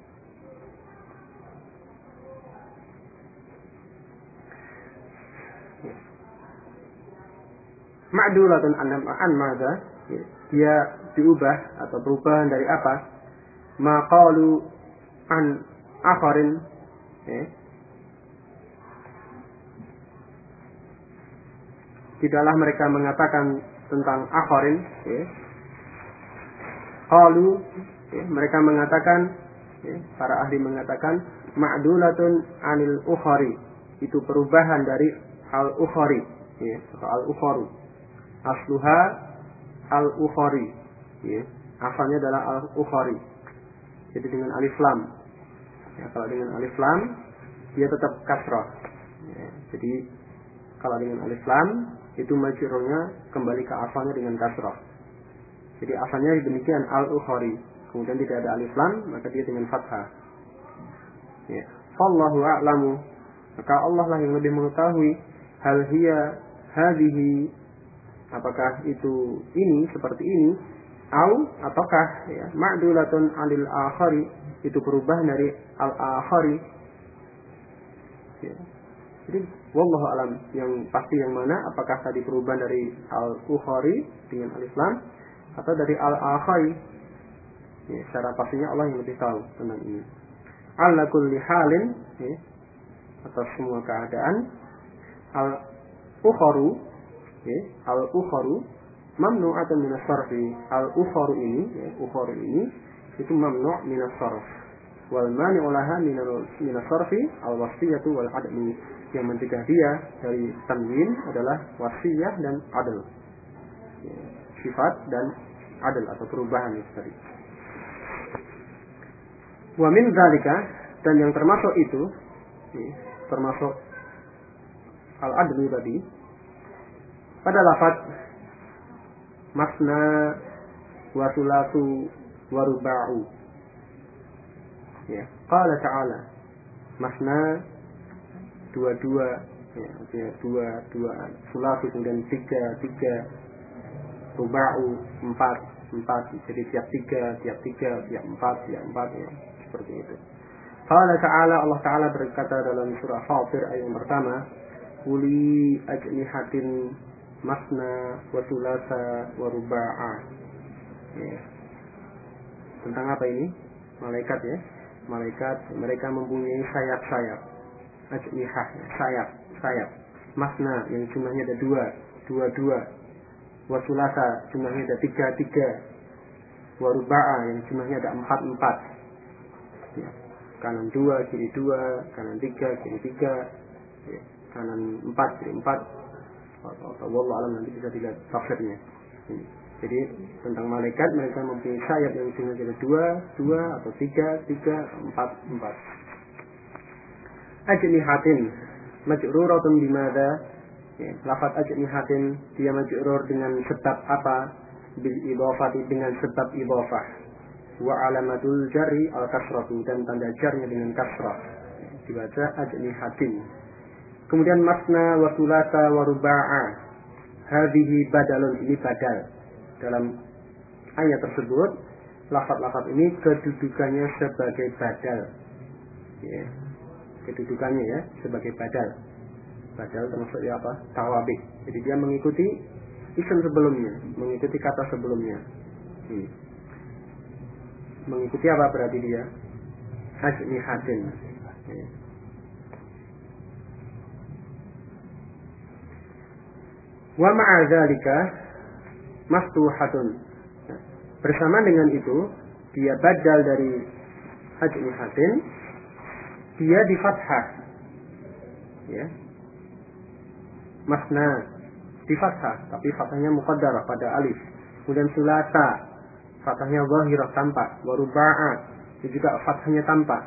Ma'dulatun an mada. Ya. Dia diubah atau perubahan dari apa? Maqalu an akharin, ya. Tidaklah mereka mengatakan tentang akharin, ya. Qalu, ya, mereka mengatakan, ya, para ahli mengatakan ma'dulatun anil ukhari, itu perubahan dari al ukhari, ya, atau al ukharu. Asluha al ukhari, ya. Asalnya adalah al ukhari. Jadi dengan alif lam. Ya, kalau dengan alif lam dia tetap kasrah. Ya, jadi kalau dengan alif lam itu majrurnya kembali ke asalnya dengan kasrah. Jadi asalnya demikian al-ukhari. Kemudian tidak ada alif lam, maka dia dengan fathah. Ya. Fallahu a'lamu. Maka Allah lah yang lebih mengetahui hal hiya hadhihi, apakah itu ini seperti ini, au ataukah, ya, ma'dulatun 'anil akhari, itu perubahan dari al-akhari. Ya. Jadi wallahu alam, yang pasti yang mana, apakah tadi perubahan dari al-ukhari dengan alif lam atau dari al-akhari. Ya, secara pastinya Allah yang lebih tahu tentang ini. Ala kulli halin, ya, atas semua keadaan, al-ukharu, ya, al-ukharu mamnu'atun min as-sarfi. Al-ukharu ini, ya, ukharu ini itu mamnu' min as-sarf. Wal mani'u laha min as-sarfi al-wasfiyatu wal adl. Yang mencegah dia dari tanwin adalah wasiyah dan adl. Ya, sifat dan adl atau perubahan itu tadi. Wa min dzalika, dan yang termasuk itu, ya, termasuk al-adlu tadi, pada lafaz masna wa sulatu wa ruba'u. Ya, qala ta'ala masna, dua-dua, ya, artinya dua-duaan, sulatu kemudian tiga, ruba'u empat, jadi tiap tiga, tiap empat, ya, seperti itu. Qala ta'ala, Allah Ta'ala berkata dalam surah Fatir ayat yang pertama, uli ajnihatin masna wa thulatha wa ruba'a. Ya. Tentang apa ini? Malaikat, ya. Malaikat, mereka mempunyai sayap-sayap. Ajnihah, sayap. Masna yang jumlahnya ada dua. Wa thulatha jumlahnya ada tiga. Wa ruba'a yang jumlahnya ada empat. Ya. Kanan 2, kiri 2, kanan 3, kiri 3, ya. Kanan 4, kiri 4. Wallahu alam, nanti bisa dilihat tafsirnya. Jadi tentang malaikat, mereka mempunyai sayap yang jumlahnya ada dua atau tiga, empat. Ajnihatin majruratun bimada, ya, lafaz ajnihatin dia majrur dengan sebab apa? Bil idhafati, dengan sebab idhafah. Wa alamatul jarri al kasratu, dan tanda jarnya dengan kasrah, dibaca ajnihatin. Kemudian masna wa thulatha wa ruba'a, hadhihi badalun, ini badal. Dalam ayat tersebut lafaz-lafaz ini kedudukannya sebagai badal, ya, kedudukannya, ya, sebagai badal termasuk, ya, apa? Tawabih. Jadi dia mengikuti isim sebelumnya, mengikuti kata sebelumnya. Mengikuti apa berarti dia? Ajnihatin. Ya. Wa ma'a dzalika maftuhatun. Bersama dengan itu, dia badal dari ajnihatin, dia di fathah. Ya. Masna di fathah, tapi fathahnya muqaddarah pada alif. Kemudian sulasa fathahnya zahirah tampak, wa ruba'a juga fathahnya tampak.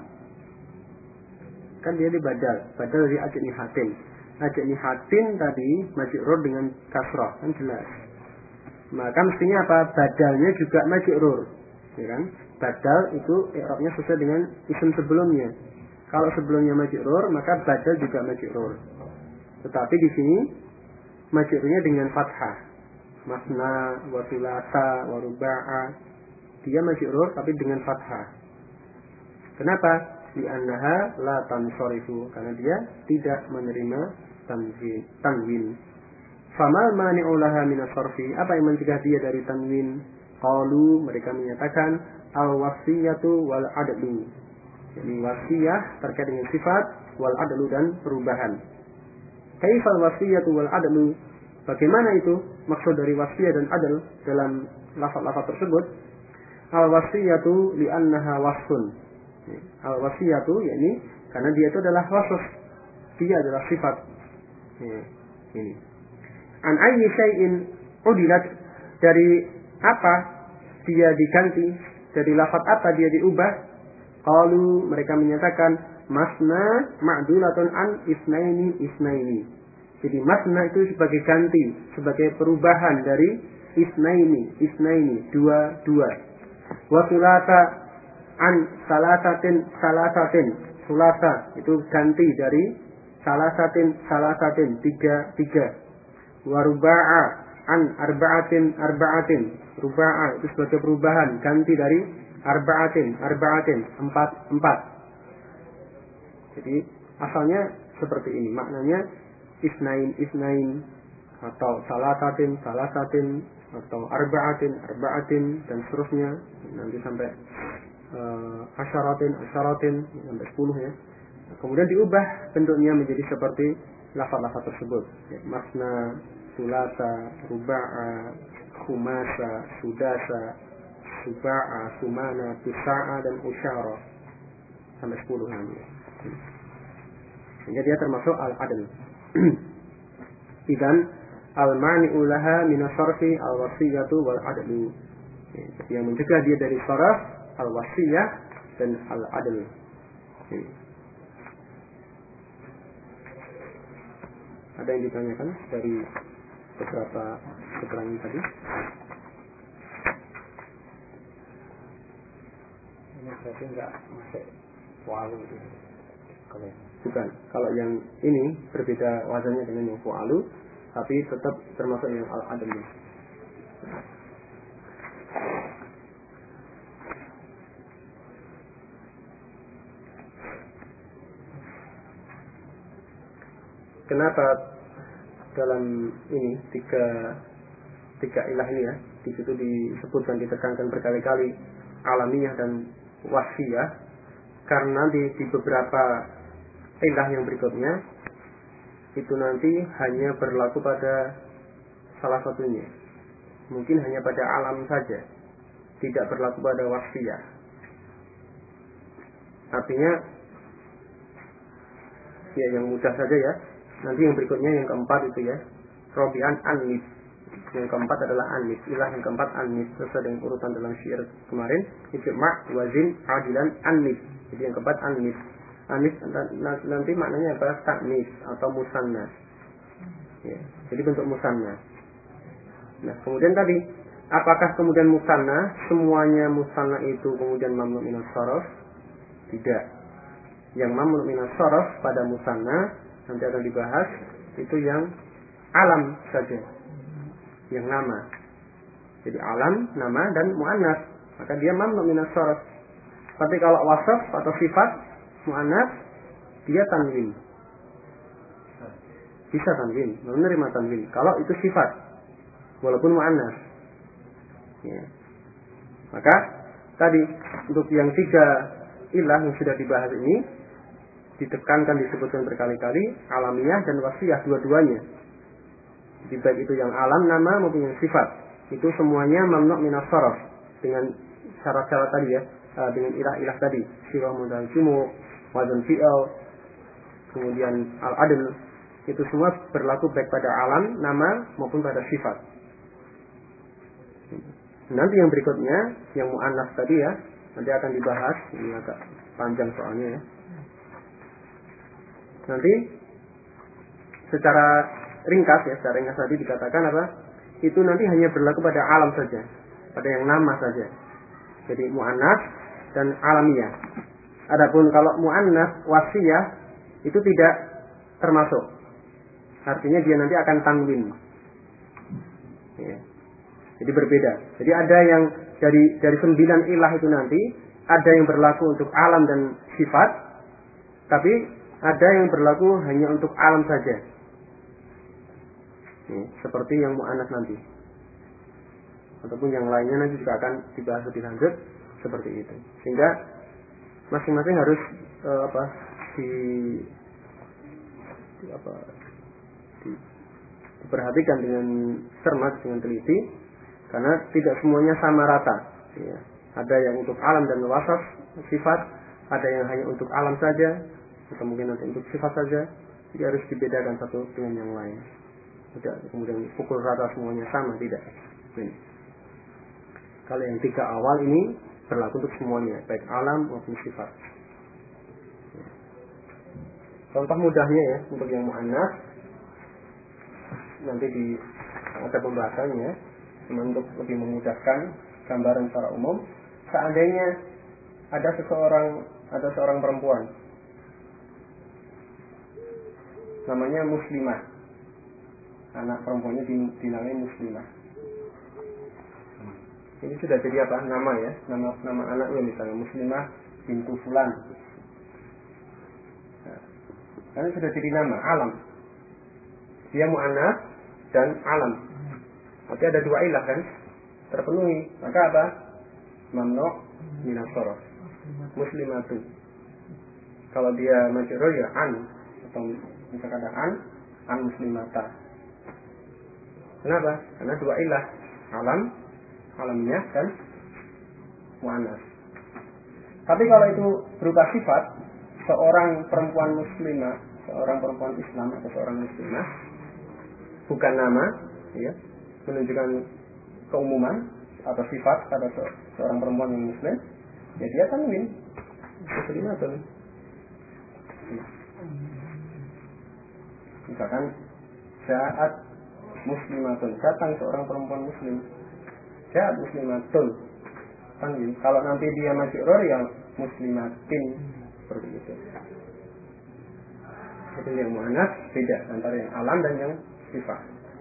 Kan dia di badal dari ajnihatin. Ajnihatin tadi majrur dengan kasrah, kan jelas. Maka mestinya apa? Badalnya juga majrur, ya kan? Badal itu i'rabnya sesuai dengan isim sebelumnya. Kalau sebelumnya majrur, maka badal juga majrur. Tetapi di sini majrurnya dengan fathah. Masna, wa thulatha, wa ruba'a. Dia majrur tapi dengan fathah. Kenapa? Li'annaha la tansarifu, karena dia tidak menerima tanwin. Famal mani'u laha min as-sarfi, apa yang mencegah dia dari tanwin? Qalu, mereka menyatakan al-wasiyatu wal adlu. Jadi wasiyah terkait dengan sifat, wal adlu dan perubahan. Kaifal wasiyatu wal adlu? Bagaimana itu maksud dari wasiyah dan adl dalam lafaz-lafaz tersebut? Al-wasiyatu li'annaha wasfun. Al-wasiyatu yakni karena dia itu adalah wasf. Dia adalah sifat. Ini. An ayyi syai'in udilat, dari apa dia diganti? Dari lafaz apa dia diubah? Qalu, mereka menyatakan masna ma'dulatun an isnaini. Jadi masna itu sebagai ganti, sebagai perubahan dari isnaini, dua. Wa thulatha an salasatin. Thulatha itu ganti dari salasatin, tiga. Wa ruba'a an arba'atin. Ruba'a itu sebagai perubahan, ganti dari arba'atin, empat. Jadi asalnya seperti ini, maknanya isnain atau salasatin atau arba'atin dan seterusnya nanti sampai asyaratin sampai 10 ya. Kemudian diubah bentuknya menjadi seperti lafaz-lafaz tersebut. Masna, sulasa, ruba'a, khumasa, sudasa, suba'a, sumana, tisa'a dan usyara sampai 10 nanti. Sehingga dia termasuk al-adl. Idzan al-mani'u laha min as-sarfi al-wasiyatu wal adlu. Yang mencegah dia dari sarf, al-wasiyah dan al-adl. Ada yang ditanyakan dari beberapa keterangan tadi? Ini berarti enggak masuk walu itu. Bukan. Kalau yang ini berbeda wazannya dengan yang fu'alu, tapi tetap termasuk yang al-adl. Kenapa dalam ini tiga ilah ini ya, di situ disebutkan, ditekankan berkali-kali alamiyah dan wasfiyah, karena di beberapa ilah yang berikutnya itu nanti hanya berlaku pada salah satunya, mungkin hanya pada alam saja, tidak berlaku pada wasfiyah. Artinya ya yang mudah saja ya. Nanti yang berikutnya yang keempat itu ya, Robian Anif. Yang keempat adalah Anif. Ilah yang keempat Anif, sesuai dengan urutan dalam syair kemarin. Ijma' wazin adilan Anif. Jadi yang keempat Anif. Anif nanti maknanya apa? Taknis atau musanna. Ya, jadi bentuk musanna. Nah kemudian tadi, apakah kemudian musanna semuanya musanna itu kemudian mamnu minas sharaf? Tidak. Yang mamnu minas sharaf pada musanna nanti akan dibahas itu yang alam saja, yang nama. Jadi alam, nama dan muannas, maka dia mamnu minas sharaf. Tapi kalau wasaf atau sifat muannas, dia tanwin. Bisa tanwin, menerima tanwin. Kalau itu sifat, walaupun muannas. Ya. Maka tadi untuk yang tiga ilah yang sudah dibahas ini ditekankan, disebutkan berkali-kali alamiah dan wasiyah dua-duanya. Jadi baik itu yang alam nama maupun yang sifat, itu semuanya mamnu minas sharaf dengan syarat-syarat tadi ya, dengan ilah-ilah tadi, sirah mudhal jumu, wazn fi'al, kemudian al-adl, itu semua berlaku baik pada alam nama maupun pada sifat. Nanti yang berikutnya, yang mu'annas tadi ya, nanti akan dibahas. Ini agak panjang soalnya ya. Nanti secara ringkas tadi dikatakan apa? Itu nanti hanya berlaku pada alam saja, pada yang nama saja. Jadi mu'annas dan alamiah. Adapun kalau mu'annas wasfiyah itu tidak termasuk. Artinya dia nanti akan tanwin. Ya. Jadi berbeda. Jadi ada yang dari 9 ilah itu nanti ada yang berlaku untuk alam dan sifat, tapi ada yang berlaku hanya untuk alam saja. Ya, seperti yang mu'annas nanti. Ataupun yang lainnya nanti juga akan dibahas lebih lanjut seperti itu. Sehingga masing-masing harus diperhatikan dengan cermat, dengan teliti, karena tidak semuanya sama rata. Ya. Ada yang untuk alam dan wasaf sifat, ada yang hanya untuk alam saja, atau mungkin nanti untuk sifat saja. Jadi harus dibedakan satu dengan yang lain. Tidak kemudian pukul rata semuanya sama, tidak. Ini. Kalau yang 3 awal ini berlaku untuk semuanya, baik alam maupun sifat. Contoh mudahnya ya untuk yang mu'annas, nanti ada pembahasannya, untuk lebih memudahkan gambaran secara umum. Seandainya ada seorang perempuan, namanya muslimah, anak perempuannya dinamai muslimah. Ini sudah jadi apa? Nama ya, nama anaknya misalnya muslimah bintu fulan. Nah, karena sudah jadi nama, alam. Dia mu'annas dan alam. Berarti ada 2 ilah kan? Terpenuhi. Maka apa? Mamnu' minas shorof. Muslimatu. Kalau dia majrur ya an, atau misalkan ada an muslimata. Kenapa? Karena 2 ilah, alamnya dan mu'annas. Tapi kalau itu berupa sifat, seorang perempuan muslimah, seorang perempuan Islam atau seorang muslimah, bukan nama, ya, menunjukkan keumuman atau sifat pada seorang perempuan yang muslim, ya dia tanwin muslimatun. Misalkan saat muslimatun, datang seorang perempuan muslim, saat muslimatun tanwin. Kalau nanti dia majrur ya muslimatin, seperti itu. Itu yang mu'annas beda antara yang alam dan yang sifat.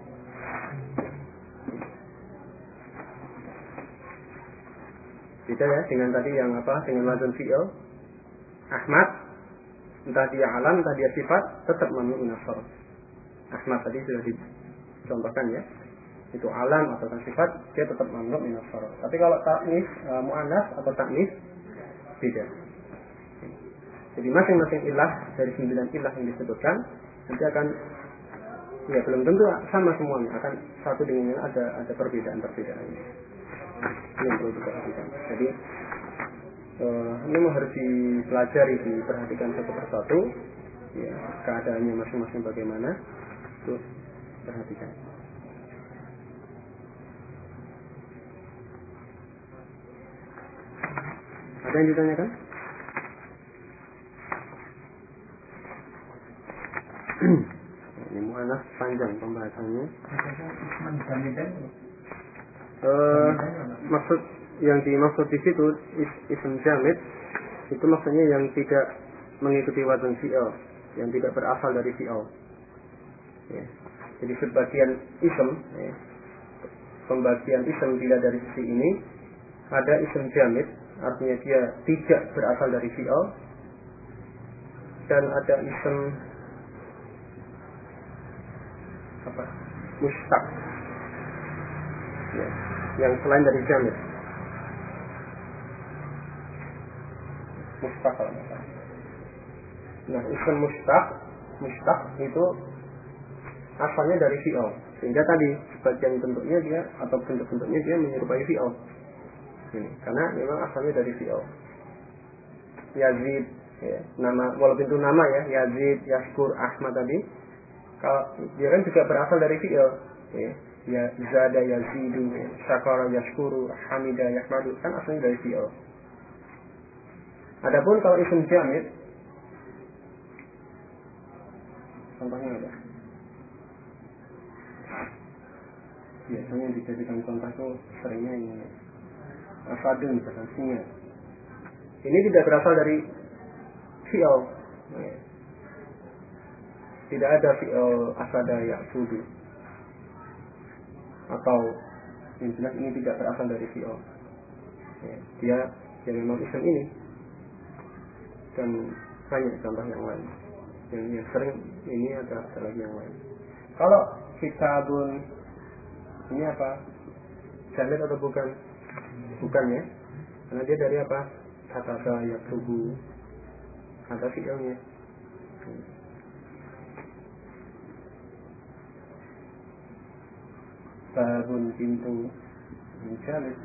Beda ya dengan tadi yang dengan wazan fi'il. Ahmad, entah dia alam entah dia sifat, tetap mamnu minas shorof. Ahmad tadi sudah dicontohkan ya, itu alam atau sifat, dia tetap mamnu minas shorof. Tapi kalau ta'nis, mu'annas atau ta'nis, beda. Jadi masing-masing ilah dari 9 ilah yang disebutkan nanti akan, ya belum tentu sama semuanya, akan satu dengan yang ada perbedaan-perbedaannya. Ini yang perlu diperhatikan. Jadi ini harus dipelajari, diperhatikan satu persatu, ya keadaannya masing-masing bagaimana, itu perhatikan. Ada yang ditanyakan? Ini mu'annas panjang pembahasannya. Maksud yang dimaksud di situ ism jamid itu maksudnya yang tidak mengikuti wazan fi'il, yang tidak berasal dari fi'il. Ya. Jadi sebagian ism, ya, pembagian ism bila dari sisi ini ada ism jamid, artinya dia tidak berasal dari fi'il, dan ada ism mustaq, ya, yang selain dari jamid. Mustaq kalau misalnya. Nah, ism mustaq itu asalnya dari fi'il, sehingga tadi sebagian bentuknya dia atau bentuk-bentuknya dia menyerupai fi'il. Ini karena memang asalnya dari fi'il. Yazid, ya, nama walaupun itu nama ya, Yazid, Yaskur, Ahmad tadi, Kalau dia kan juga berasal dari fi'il, ya zada yazidu, syakara yashkuru, hamida yahmadu, kan asalnya dari fi'il. Adapun kalau isim jamid, contohnya ada. Biasanya dijadikan contoh itu seringnya ini asadun, misalkan singa. Ini tidak berasal dari fi'il. Tidak ada fi'il asada ya'sudu. Atau yang jelas ini tidak berasal dari fi'il. Dia memang isim ini. Dan banyak contoh yang lain. Yang sering ini ada lagi yang lain. Kalau kitabun ini apa? Jamid atau bukan? Bukan ya. Karena dia dari apa? Kataba yaktubu. Ada fi'ilnya. Babun pintu. Jamid.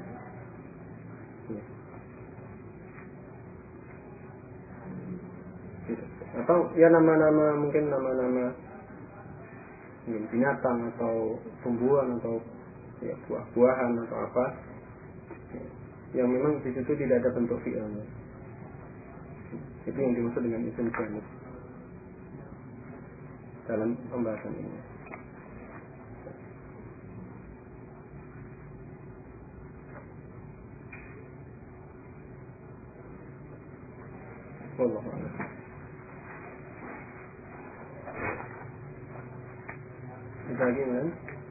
Atau ya nama-nama, mungkin nama-nama binatang atau tumbuhan atau ya buah-buahan atau apa yang memang di situ tidak ada bentuk fi'ilnya. Itu yang dimaksud dengan isim jamid dalam pembahasan ini. Wallahu a'lam. Lagi kan?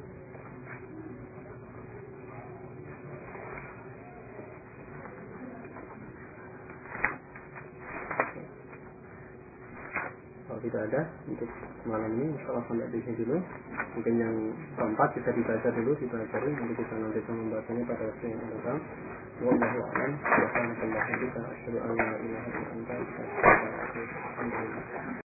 Kalau tidak ada untuk malam ini, insyaallah sampai di sini dulu. Mungkin yang keempat bisa dibaca dulu, dipelajari, nanti kita lanjutkan membahasnya pada waktu yang akan datang. Wallahu a'lam. Subhanallah wa bihamdihi, asyhadu an la ilaha illa anta, astaghfiruka wa atubu ilaik.